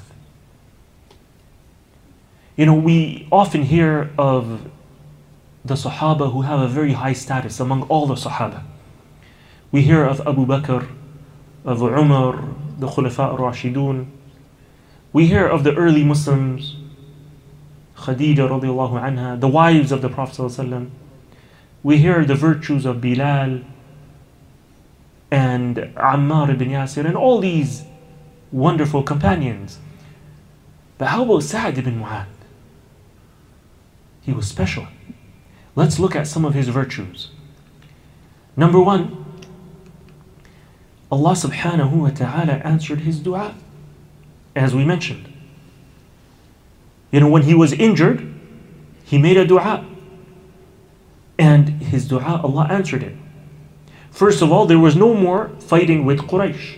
You know, we often hear of the Sahaba who have a very high status among all the Sahaba. We hear of Abu Bakr, of Umar, the Khulafa al-Rashidun. We hear of the early Muslims, Khadija radiallahu anha, the wives of the Prophet sallallahu alaihi wasallam. We hear the virtues of Bilal and Ammar ibn Yasir and all these wonderful companions. But how about Sa'd ibn Mu'adh? He was special. Let's look at some of his virtues. Number one, Allah subhanahu wa ta'ala answered his dua, as we mentioned. You know, when he was injured, he made a dua. And his dua, Allah answered it. First of all, there was no more fighting with Quraysh.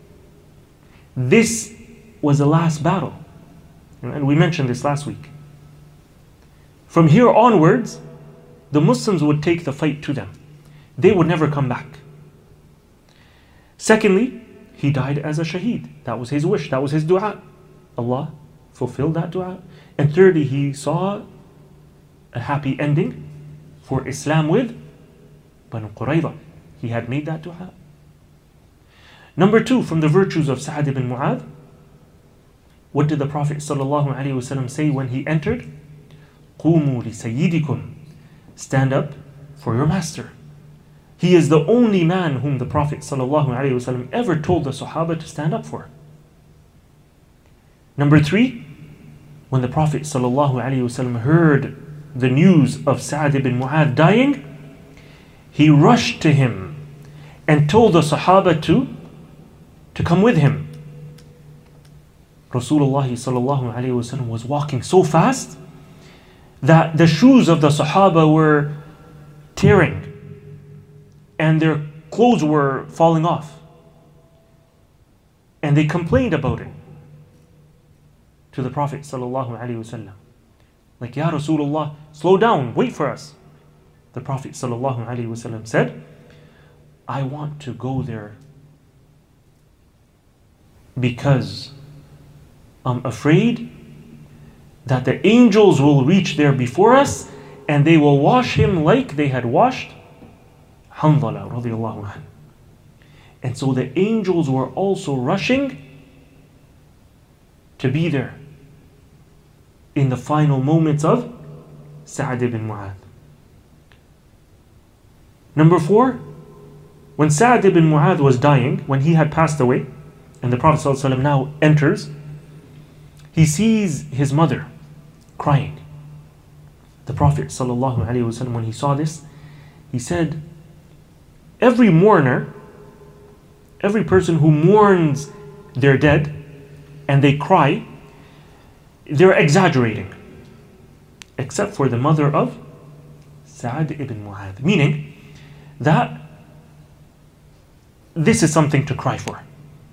This was the last battle. And we mentioned this last week. From here onwards, the Muslims would take the fight to them. They would never come back. Secondly, he died as a shaheed. That was his wish. That was his dua. Allah fulfilled that dua. And thirdly, he saw a happy ending for Islam with Banu Qurayza. He had made that dua. Number two, from the virtues of Sa'ad ibn Mu'adh, what did the Prophet ﷺ say when he entered? قُومُوا لِسَيِّدِكُمْ. Stand up for your master. He is the only man whom the Prophet ﷺ ever told the Sahaba to stand up for. Number three, when the Prophet ﷺ heard the news of Sa'ad ibn Mu'adh dying, he rushed to him and told the Sahaba to, to come with him. Rasulullah sallallahu alayhi wasallam was walking so fast that the shoes of the Sahaba were tearing and their clothes were falling off. And they complained about it to the Prophet sallallahu alayhi wasallam. Like, Ya Rasulullah, slow down, wait for us. The Prophet sallallahu alayhi wasallam said, I want to go there because I'm afraid that the angels will reach there before us and they will wash him like they had washed Hanzala radiallahu anhu. And so the angels were also rushing to be there in the final moments of Sa'ad ibn Mu'adh. Number four, when Sa'ad ibn Mu'adh was dying, when he had passed away, and the Prophet ﷺ now enters, he sees his mother crying. The Prophet ﷺ, when he saw this, he said, every mourner, every person who mourns their dead and they cry, they're exaggerating, except for the mother of Sa'ad ibn Mu'adh. Meaning that this is something to cry for.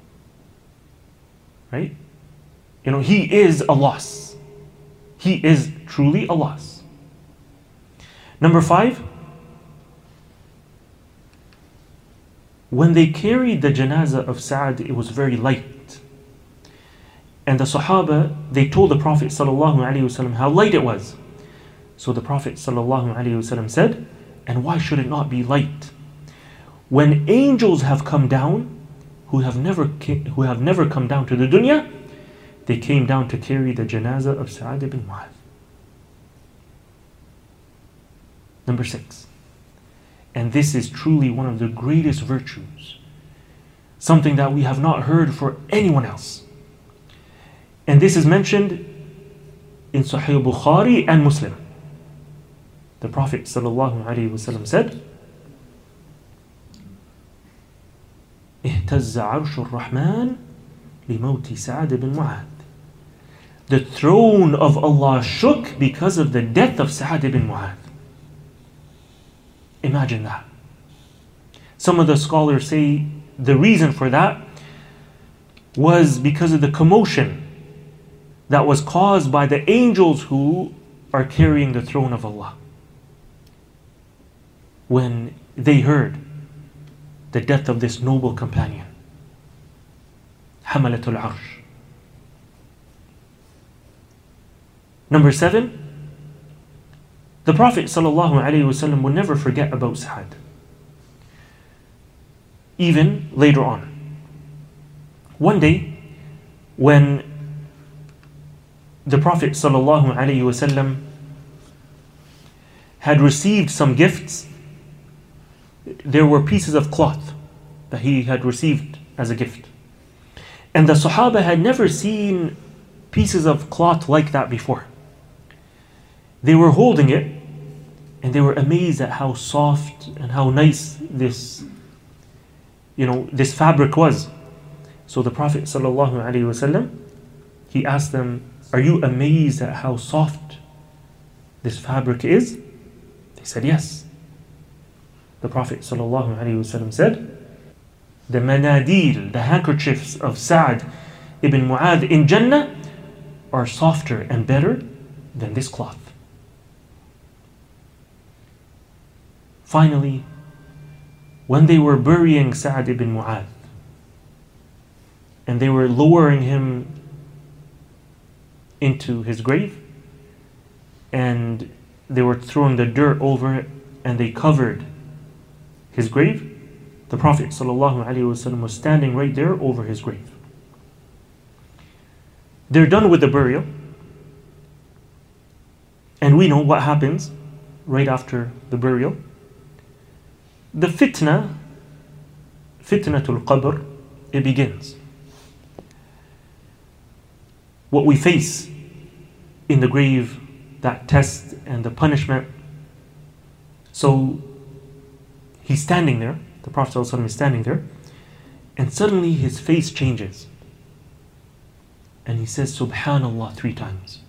Right? You know, he is a loss. He is truly a loss. Number five, when they carried the janazah of Sa'ad, it was very light. And the Sahaba, they told the Prophet ﷺ how light it was. So the Prophet ﷺ said, and why should it not be light? When angels have come down, who have never who have never come down to the dunya, they came down to carry the janazah of Sa'ad ibn Mu'adh. Number six, and this is truly one of the greatest virtues, something that we have not heard for anyone else. And this is mentioned in Sahih Bukhari and Muslim. The Prophet ﷺ said, اهتز عرش الرحمن لموت سعد بن معاذ. The throne of Allah shook because of the death of Sa'ad ibn Mu'adh. Imagine that. Some of the scholars say the reason for that was because of the commotion that was caused by the angels who are carrying the throne of Allah. When they heard the death of this noble companion, Hamalatul Arsh. Number seven, the Prophet ﷺ will never forget about Sa'ad, even later on. One day, when the Prophet ﷺ had received some gifts, there were pieces of cloth that he had received as a gift. And the Sahaba had never seen pieces of cloth like that before. They were holding it and they were amazed at how soft and how nice this, you know, this fabric was. So the Prophet ﷺ, he asked them, are you amazed at how soft this fabric is? They said, yes. The Prophet ﷺ said, the manadil, the handkerchiefs of Sa'd ibn Mu'adh in Jannah are softer and better than this cloth. Finally, when they were burying Sa'd ibn Mu'adh and they were lowering him into his grave and they were throwing the dirt over it and they covered his grave, the Prophet ﷺ was standing right there over his grave. They're done with the burial, and we know what happens right after the burial. The fitna, fitnatul qabr, it begins. What we face in the grave, that test and the punishment. So he's standing there, the Prophet ﷺ is standing there, and suddenly his face changes. And he says, Subhanallah, three times.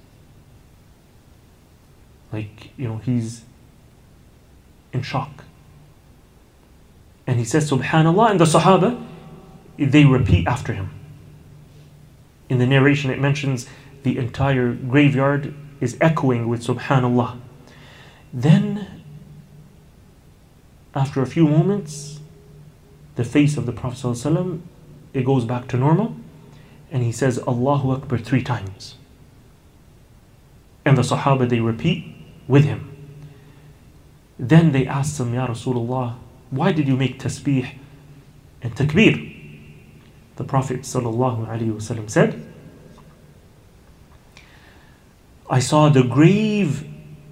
Like, you know, he's in shock. And he says, Subhanallah, and the Sahaba, they repeat after him. In the narration, it mentions the entire graveyard is echoing with Subhanallah. Then, after a few moments, the face of the Prophet ﷺ, it goes back to normal, and he says Allahu Akbar three times. And the Sahaba, they repeat with him. Then they asked him, Ya Rasulullah, why did you make tasbih and takbir? The Prophet ﷺ said, I saw the grave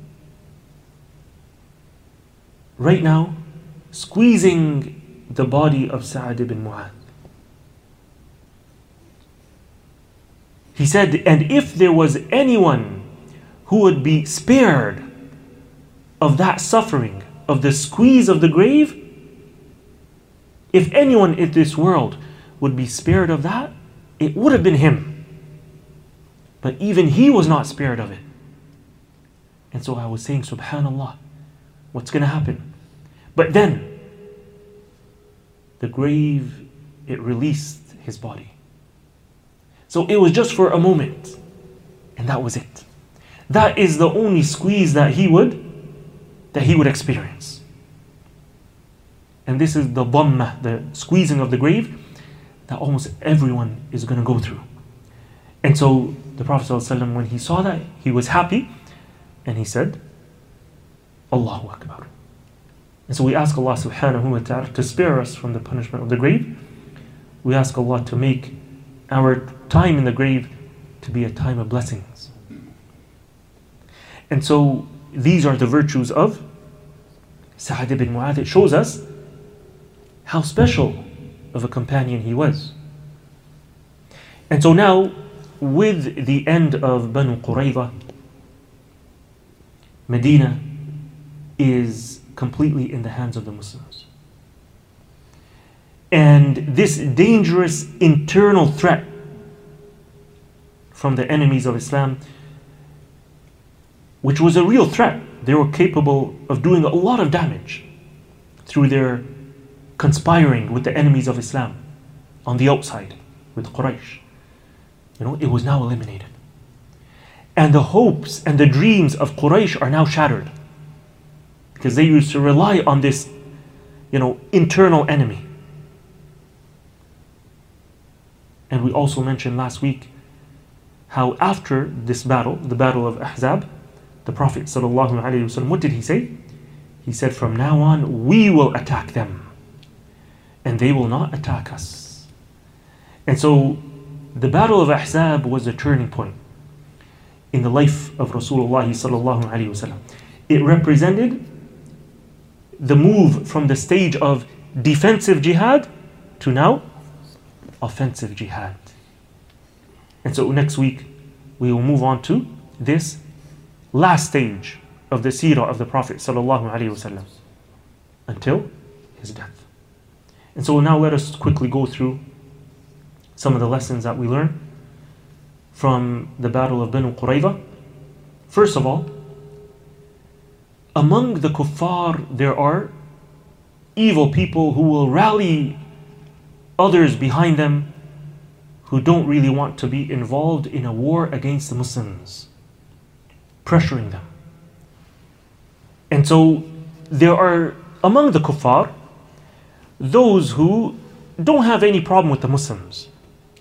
right now squeezing the body of Sa'd ibn Mu'adh. He said, and if there was anyone who would be spared of that suffering, of the squeeze of the grave, if anyone in this world would be spared of that, it would have been him. But even he was not spared of it. And so I was saying, Subhanallah, what's going to happen? But then, the grave, it released his body. So it was just for a moment, and that was it. That is the only squeeze that he would, that he would experience. And this is the dhamma, the squeezing of the grave, that almost everyone is going to go through. And so the Prophet ﷺ, when he saw that, he was happy, and he said, Allahu Akbar. And so we ask Allah subhanahu wa ta'ala to spare us from the punishment of the grave. We ask Allah to make our time in the grave to be a time of blessings. And so these are the virtues of Sa'd ibn Mu'adh. It shows us how special of a companion he was. And so now, with the end of Banu Qurayza, Medina is completely in the hands of the Muslims. And this dangerous internal threat from the enemies of Islam, which was a real threat, they were capable of doing a lot of damage through their conspiring with the enemies of Islam on the outside with Quraysh. You know, it was now eliminated. And the hopes and the dreams of Quraysh are now shattered, because they used to rely on this, you know, internal enemy. And we also mentioned last week how after this battle, the battle of Ahzab, the Prophet ﷺ, what did he say? He said, from now on, we will attack them, and they will not attack us. And so, the battle of Ahzab was a turning point in the life of Rasulullah ﷺ. It represented the move from the stage of defensive jihad to now offensive jihad. And so next week we will move on to this last stage of the seerah of the Prophet ﷺ until his death. And so now let us quickly go through some of the lessons that we learn from the Battle of Banu Qurayza. First of all, among the kuffar there are evil people who will rally others behind them who don't really want to be involved in a war against the Muslims, pressuring them. And so there are among the kuffar those who don't have any problem with the Muslims.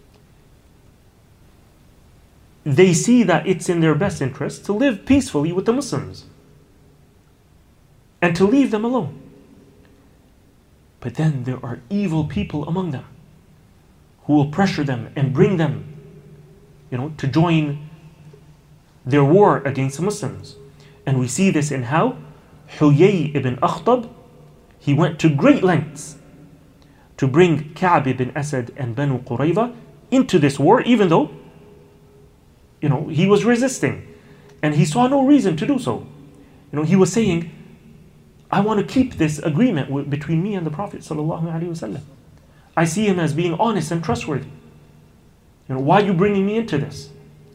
They see that it's in their best interest to live peacefully with the Muslims and to leave them alone. But then there are evil people among them who will pressure them and bring them, you know, to join their war against the Muslims. And we see this in how Huyay ibn Akhtab, he went to great lengths to bring Ka'b ibn Asad and Banu Qurayza into this war, even though, you know, he was resisting and he saw no reason to do so. You know, he was saying, I want to keep this agreement w- between me and the Prophet sallallahu alaihi wasallam. I see him as being honest and trustworthy. You know, why are you bringing me into this?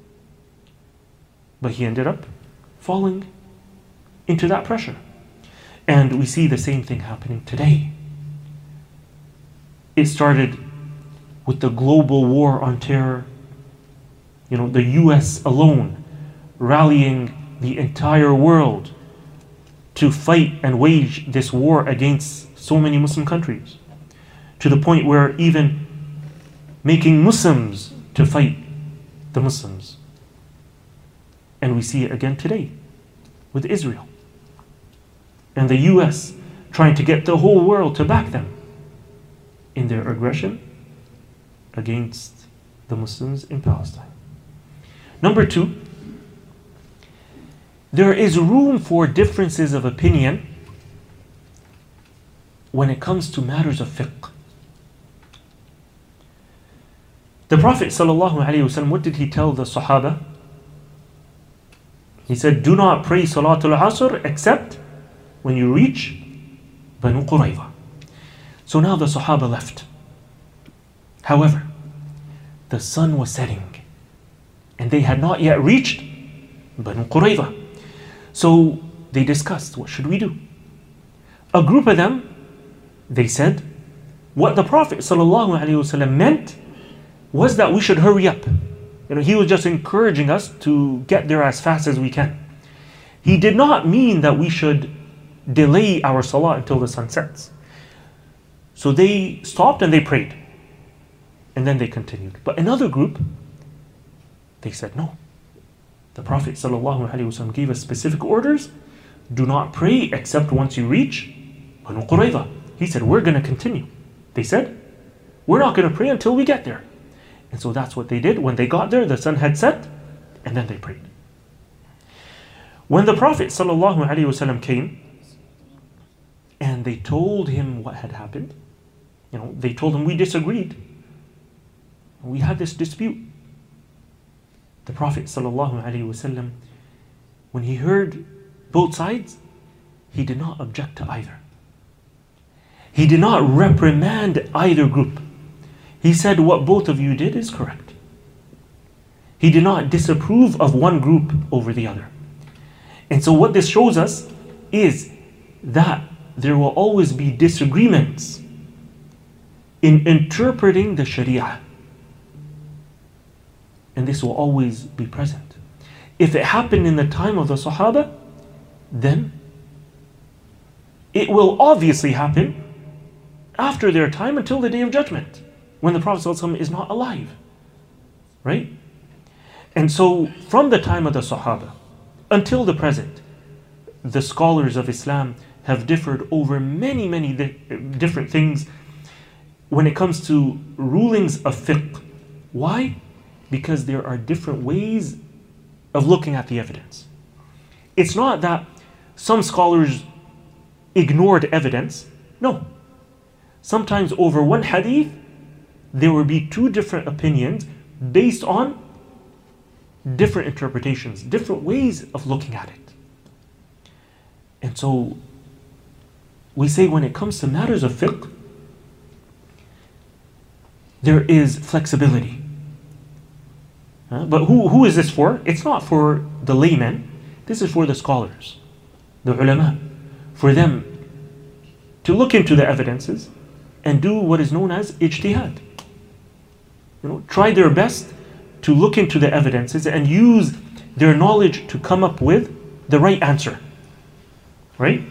But he ended up falling into that pressure. And we see the same thing happening today. It started with the global war on terror. You know, the U S alone rallying the entire world to fight and wage this war against so many Muslim countries, to the point where even making Muslims to fight the Muslims. And we see it again today with Israel and the U S trying to get the whole world to back them in their aggression against the Muslims in Palestine. Number two, there is room for differences of opinion when it comes to matters of fiqh. The Prophet ﷺ, what did he tell the Sahaba? He said, do not pray Salatul Asr except when you reach Banu Qurayza. So now the Sahaba left. However, the sun was setting and they had not yet reached Banu Qurayza. So they discussed, what should we do? A group of them, they said, what the Prophet ﷺ meant was that we should hurry up. You know, he was just encouraging us to get there as fast as we can. He did not mean that we should delay our salah until the sun sets. So they stopped and they prayed. And then they continued. But another group, they said, no. The Prophet ﷺ gave us specific orders. Do not pray except once you reach Banu Qurayza. He said, we're going to continue. They said, we're not going to pray until we get there. And so that's what they did. When they got there, the sun had set, and then they prayed. When the Prophet ﷺ came, and they told him what had happened, you know, they told him we disagreed. We had this dispute. The Prophet ﷺ, when he heard both sides, he did not object to either. He did not reprimand either group. He said, what both of you did is correct. He did not disapprove of one group over the other. And so what this shows us is that there will always be disagreements in interpreting the Sharia. And this will always be present. If it happened in the time of the Sahaba, then it will obviously happen after their time until the Day of Judgment, when the Prophet ﷺ is not alive. Right? And so from the time of the Sahaba until the present, the scholars of Islam have differed over many, many di- different things when it comes to rulings of fiqh. Why? Because there are different ways of looking at the evidence. It's not that some scholars ignored evidence. No. Sometimes over one hadith, there will be two different opinions based on different interpretations, different ways of looking at it. And so we say when it comes to matters of fiqh, there is flexibility. Uh, but who, who is this for? It's not for the laymen. This is for the scholars, the ulama, for them to look into the evidences and do what is known as ijtihad. You know, try their best to look into the evidences and use their knowledge to come up with the right answer. Right?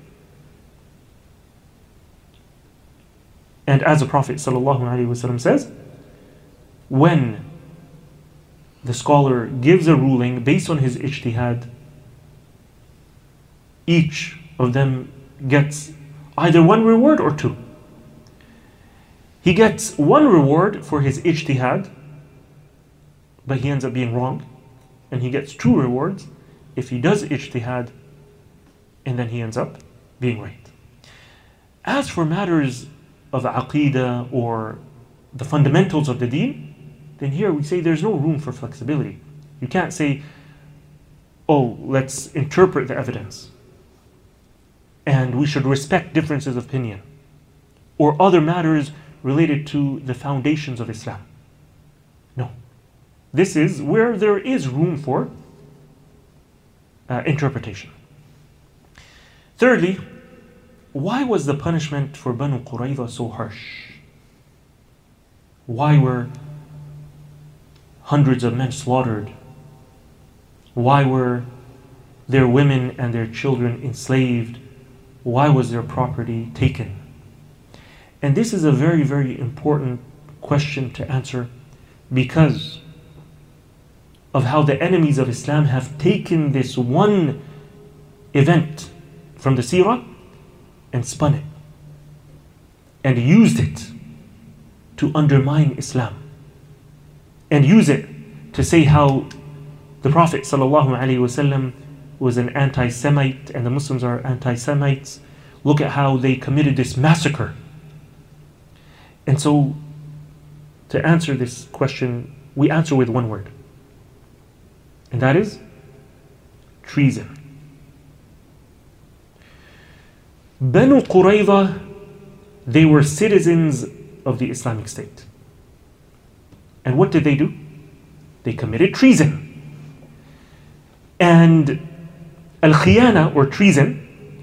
And as the Prophet ﷺ says, when the scholar gives a ruling based on his ijtihad, each of them gets either one reward or two. He gets one reward for his ijtihad, but he ends up being wrong. And he gets two rewards if he does ijtihad, and then he ends up being right. As for matters of aqeedah or the fundamentals of the deen, then here we say there's no room for flexibility. You can't say, oh, let's interpret the evidence, and we should respect differences of opinion, or other matters related to the foundations of Islam. No. This is where there is room for uh, interpretation. Thirdly, why was the punishment for Banu Qurayza so harsh? Why were hundreds of men slaughtered? Why were their women and their children enslaved? Why was their property taken? And this is a very, very important question to answer, because of how the enemies of Islam have taken this one event from the seerah and spun it and used it to undermine Islam, and use it to say how the Prophet ﷺ was an anti-Semite and the Muslims are anti-Semites. Look at how they committed this massacre. And so, to answer this question, we answer with one word, and that is treason. Banu Qurayza, they were citizens of the Islamic State. And what did they do? They committed treason. And al-khiyana, or treason,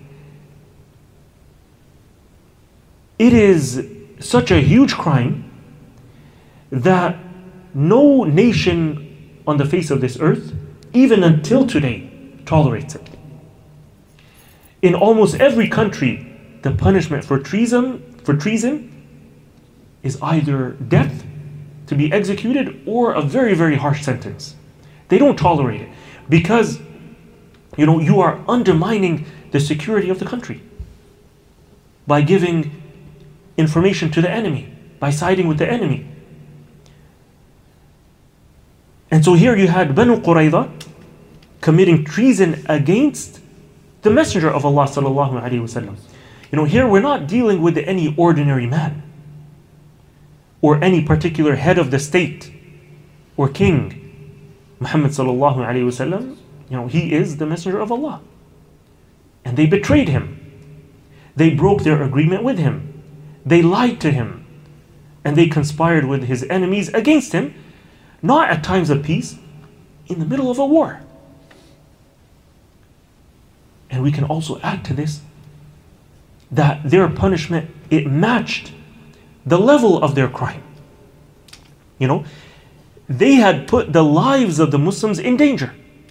it is such a huge crime that no nation on the face of this earth, even until today, tolerates it. In almost every country, the punishment for treason, for treason is either death to be executed or a very, very harsh sentence. They don't tolerate it because, you know, you are undermining the security of the country by giving information to the enemy, by siding with the enemy. And so here you had Banu Qurayza committing treason against the Messenger of Allah sallallahu alaihi wasallam. You know, here we're not dealing with any ordinary man or any particular head of the state or king. Muhammad sallallahu alaihi wasallam, you know, he is the Messenger of Allah. And they betrayed him. They broke their agreement with him. They lied to him. And they conspired with his enemies against him, not at times of peace, in the middle of a war. And we can also add to this that their punishment, it matched the level of their crime. You know, they had put the lives of the Muslims in danger.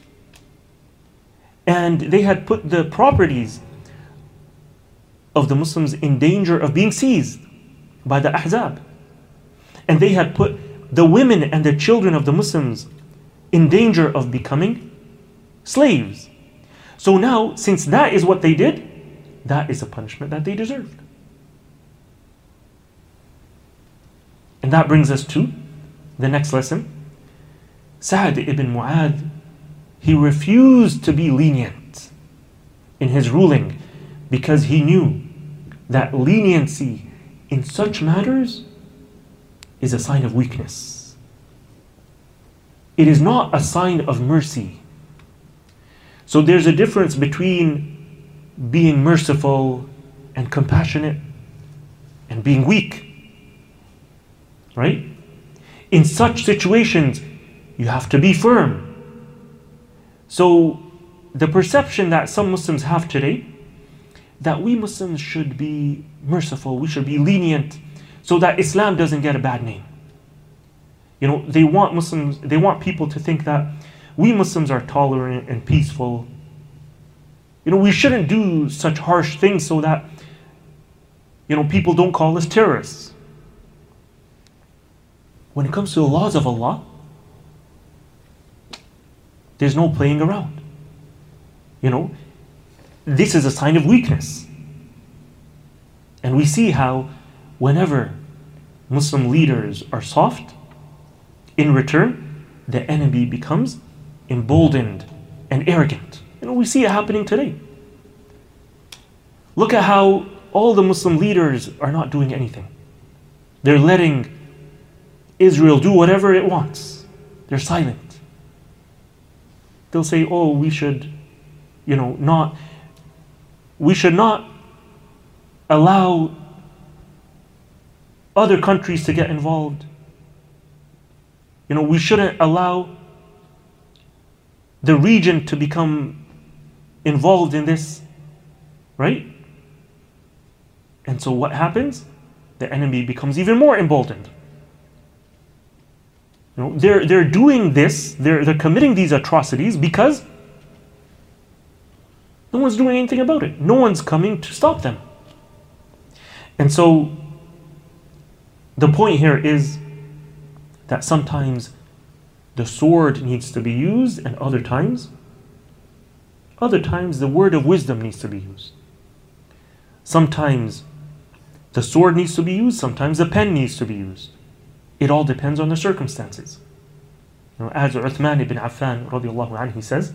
And they had put the properties of the Muslims in danger of being seized by the Ahzab. And they had put the women and the children of the Muslims in danger of becoming slaves. So now, since that is what they did, that is a punishment that they deserved. And that brings us to the next lesson. Sa'd ibn Mu'adh, he refused to be lenient in his ruling because he knew that leniency in such matters is a sign of weakness. It is not a sign of mercy. So there's a difference between being merciful and compassionate and being weak. right? In such situations, you have to be firm. So the perception that some Muslims have today, that we Muslims should be merciful, we should be lenient, so that Islam doesn't get a bad name. You know, they want Muslims, they want people to think that we Muslims are tolerant and peaceful. You know, we shouldn't do such harsh things so that, you know, people don't call us terrorists. When it comes to the laws of Allah, there's no playing around. You know, this is a sign of weakness. And we see how whenever Muslim leaders are soft, in return, the enemy becomes emboldened and arrogant. You know, we see it happening today. Look at how all the Muslim leaders are not doing anything. They're letting Israel do whatever it wants. They're silent. They'll say, oh, we should, you know, not, we should not allow other countries to get involved. You know, we shouldn't allow the region to become involved in this, right? And so what happens? The enemy becomes even more emboldened. You know, they're they're doing this, they're they're committing these atrocities because no one's doing anything about it. No one's coming to stop them. And so the point here is that sometimes the sword needs to be used, and other times, other times the word of wisdom needs to be used. Sometimes the sword needs to be used, sometimes the pen needs to be used. It all depends on the circumstances. You know, as Uthman ibn Affan radiallahu anhu says,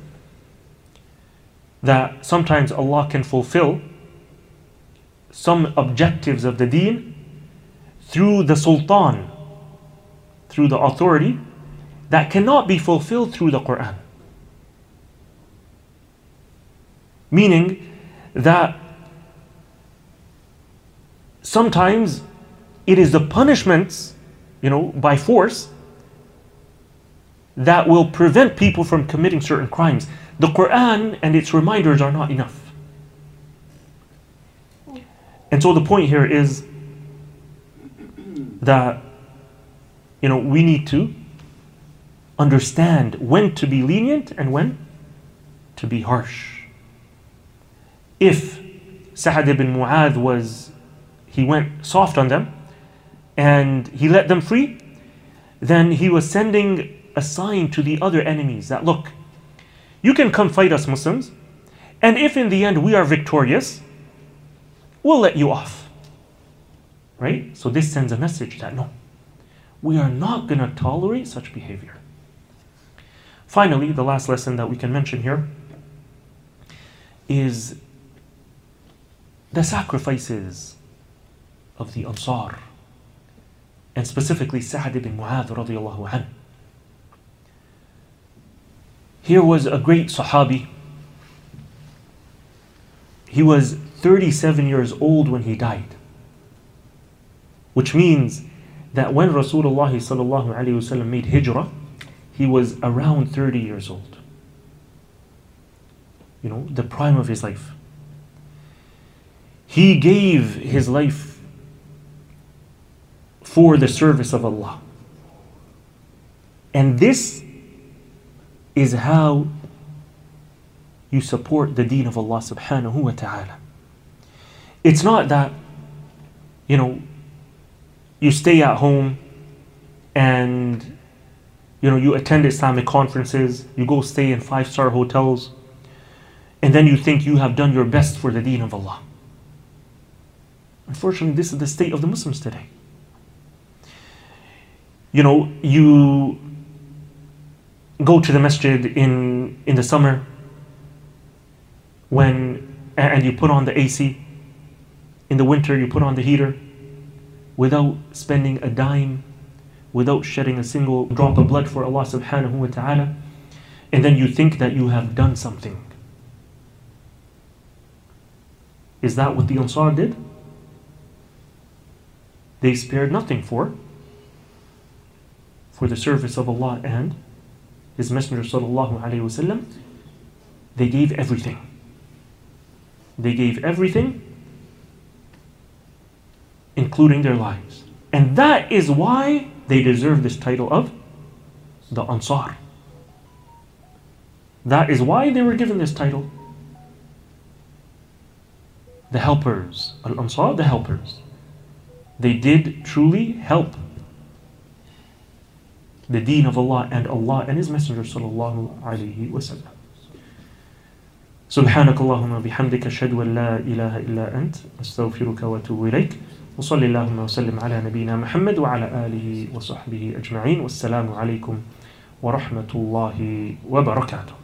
that sometimes Allah can fulfill some objectives of the deen through the sultan, through the authority, that cannot be fulfilled through the Quran. Meaning that sometimes it is the punishments, you know, by force, that will prevent people from committing certain crimes. The Quran and its reminders are not enough. And so the point here is that, you know, we need to understand when to be lenient and when to be harsh. If Sa'ad ibn Mu'adh was, he went soft on them and he let them free, then he was sending a sign to the other enemies that, look, you can come fight us Muslims, and if in the end we are victorious, we'll let you off. Right? So this sends a message that no, we are not going to tolerate such behavior. Finally, the last lesson that we can mention here is the sacrifices of the Ansar, and specifically Sa'ad ibn Mu'adh radiallahu anhu. Here was a great Sahabi. He was thirty-seven years old when he died, which means that when Rasulullah sallallahu alaihi wasallam made hijrah, he was around thirty years old. You know, the prime of his life. He gave his life for the service of Allah. And this is how you support the deen of Allah subhanahu wa ta'ala. It's not that, you know, you stay at home and, you know, you attend Islamic conferences, you go stay in five-star hotels, and then you think you have done your best for the deen of Allah. Unfortunately, this is the state of the Muslims today. You know, you go to the masjid in, in the summer when, and you put on the A C. In the winter, you put on the heater without spending a dime, without shedding a single drop of blood for Allah subhanahu wa ta'ala. And then you think that you have done something. Is that what the Ansar did? They spared nothing for for the service of Allah and His Messenger sallallahu alaihi wasallam, they gave everything. They gave everything, including their lives. And that is why they deserve this title of the Ansar. That is why they were given this title. The helpers. Al-Ansar, the helpers. They did truly help the deen of Allah and Allah and His Messenger sallallahu alayhi wa sallam. سبحانك اللهم بحمدك أشهد أن لا إله إلا أنت أستغفرك وأتوب إليك وصلى اللهم وسلم على نبينا محمد وعلى آله وصحبه أجمعين والسلام عليكم ورحمة الله وبركاته.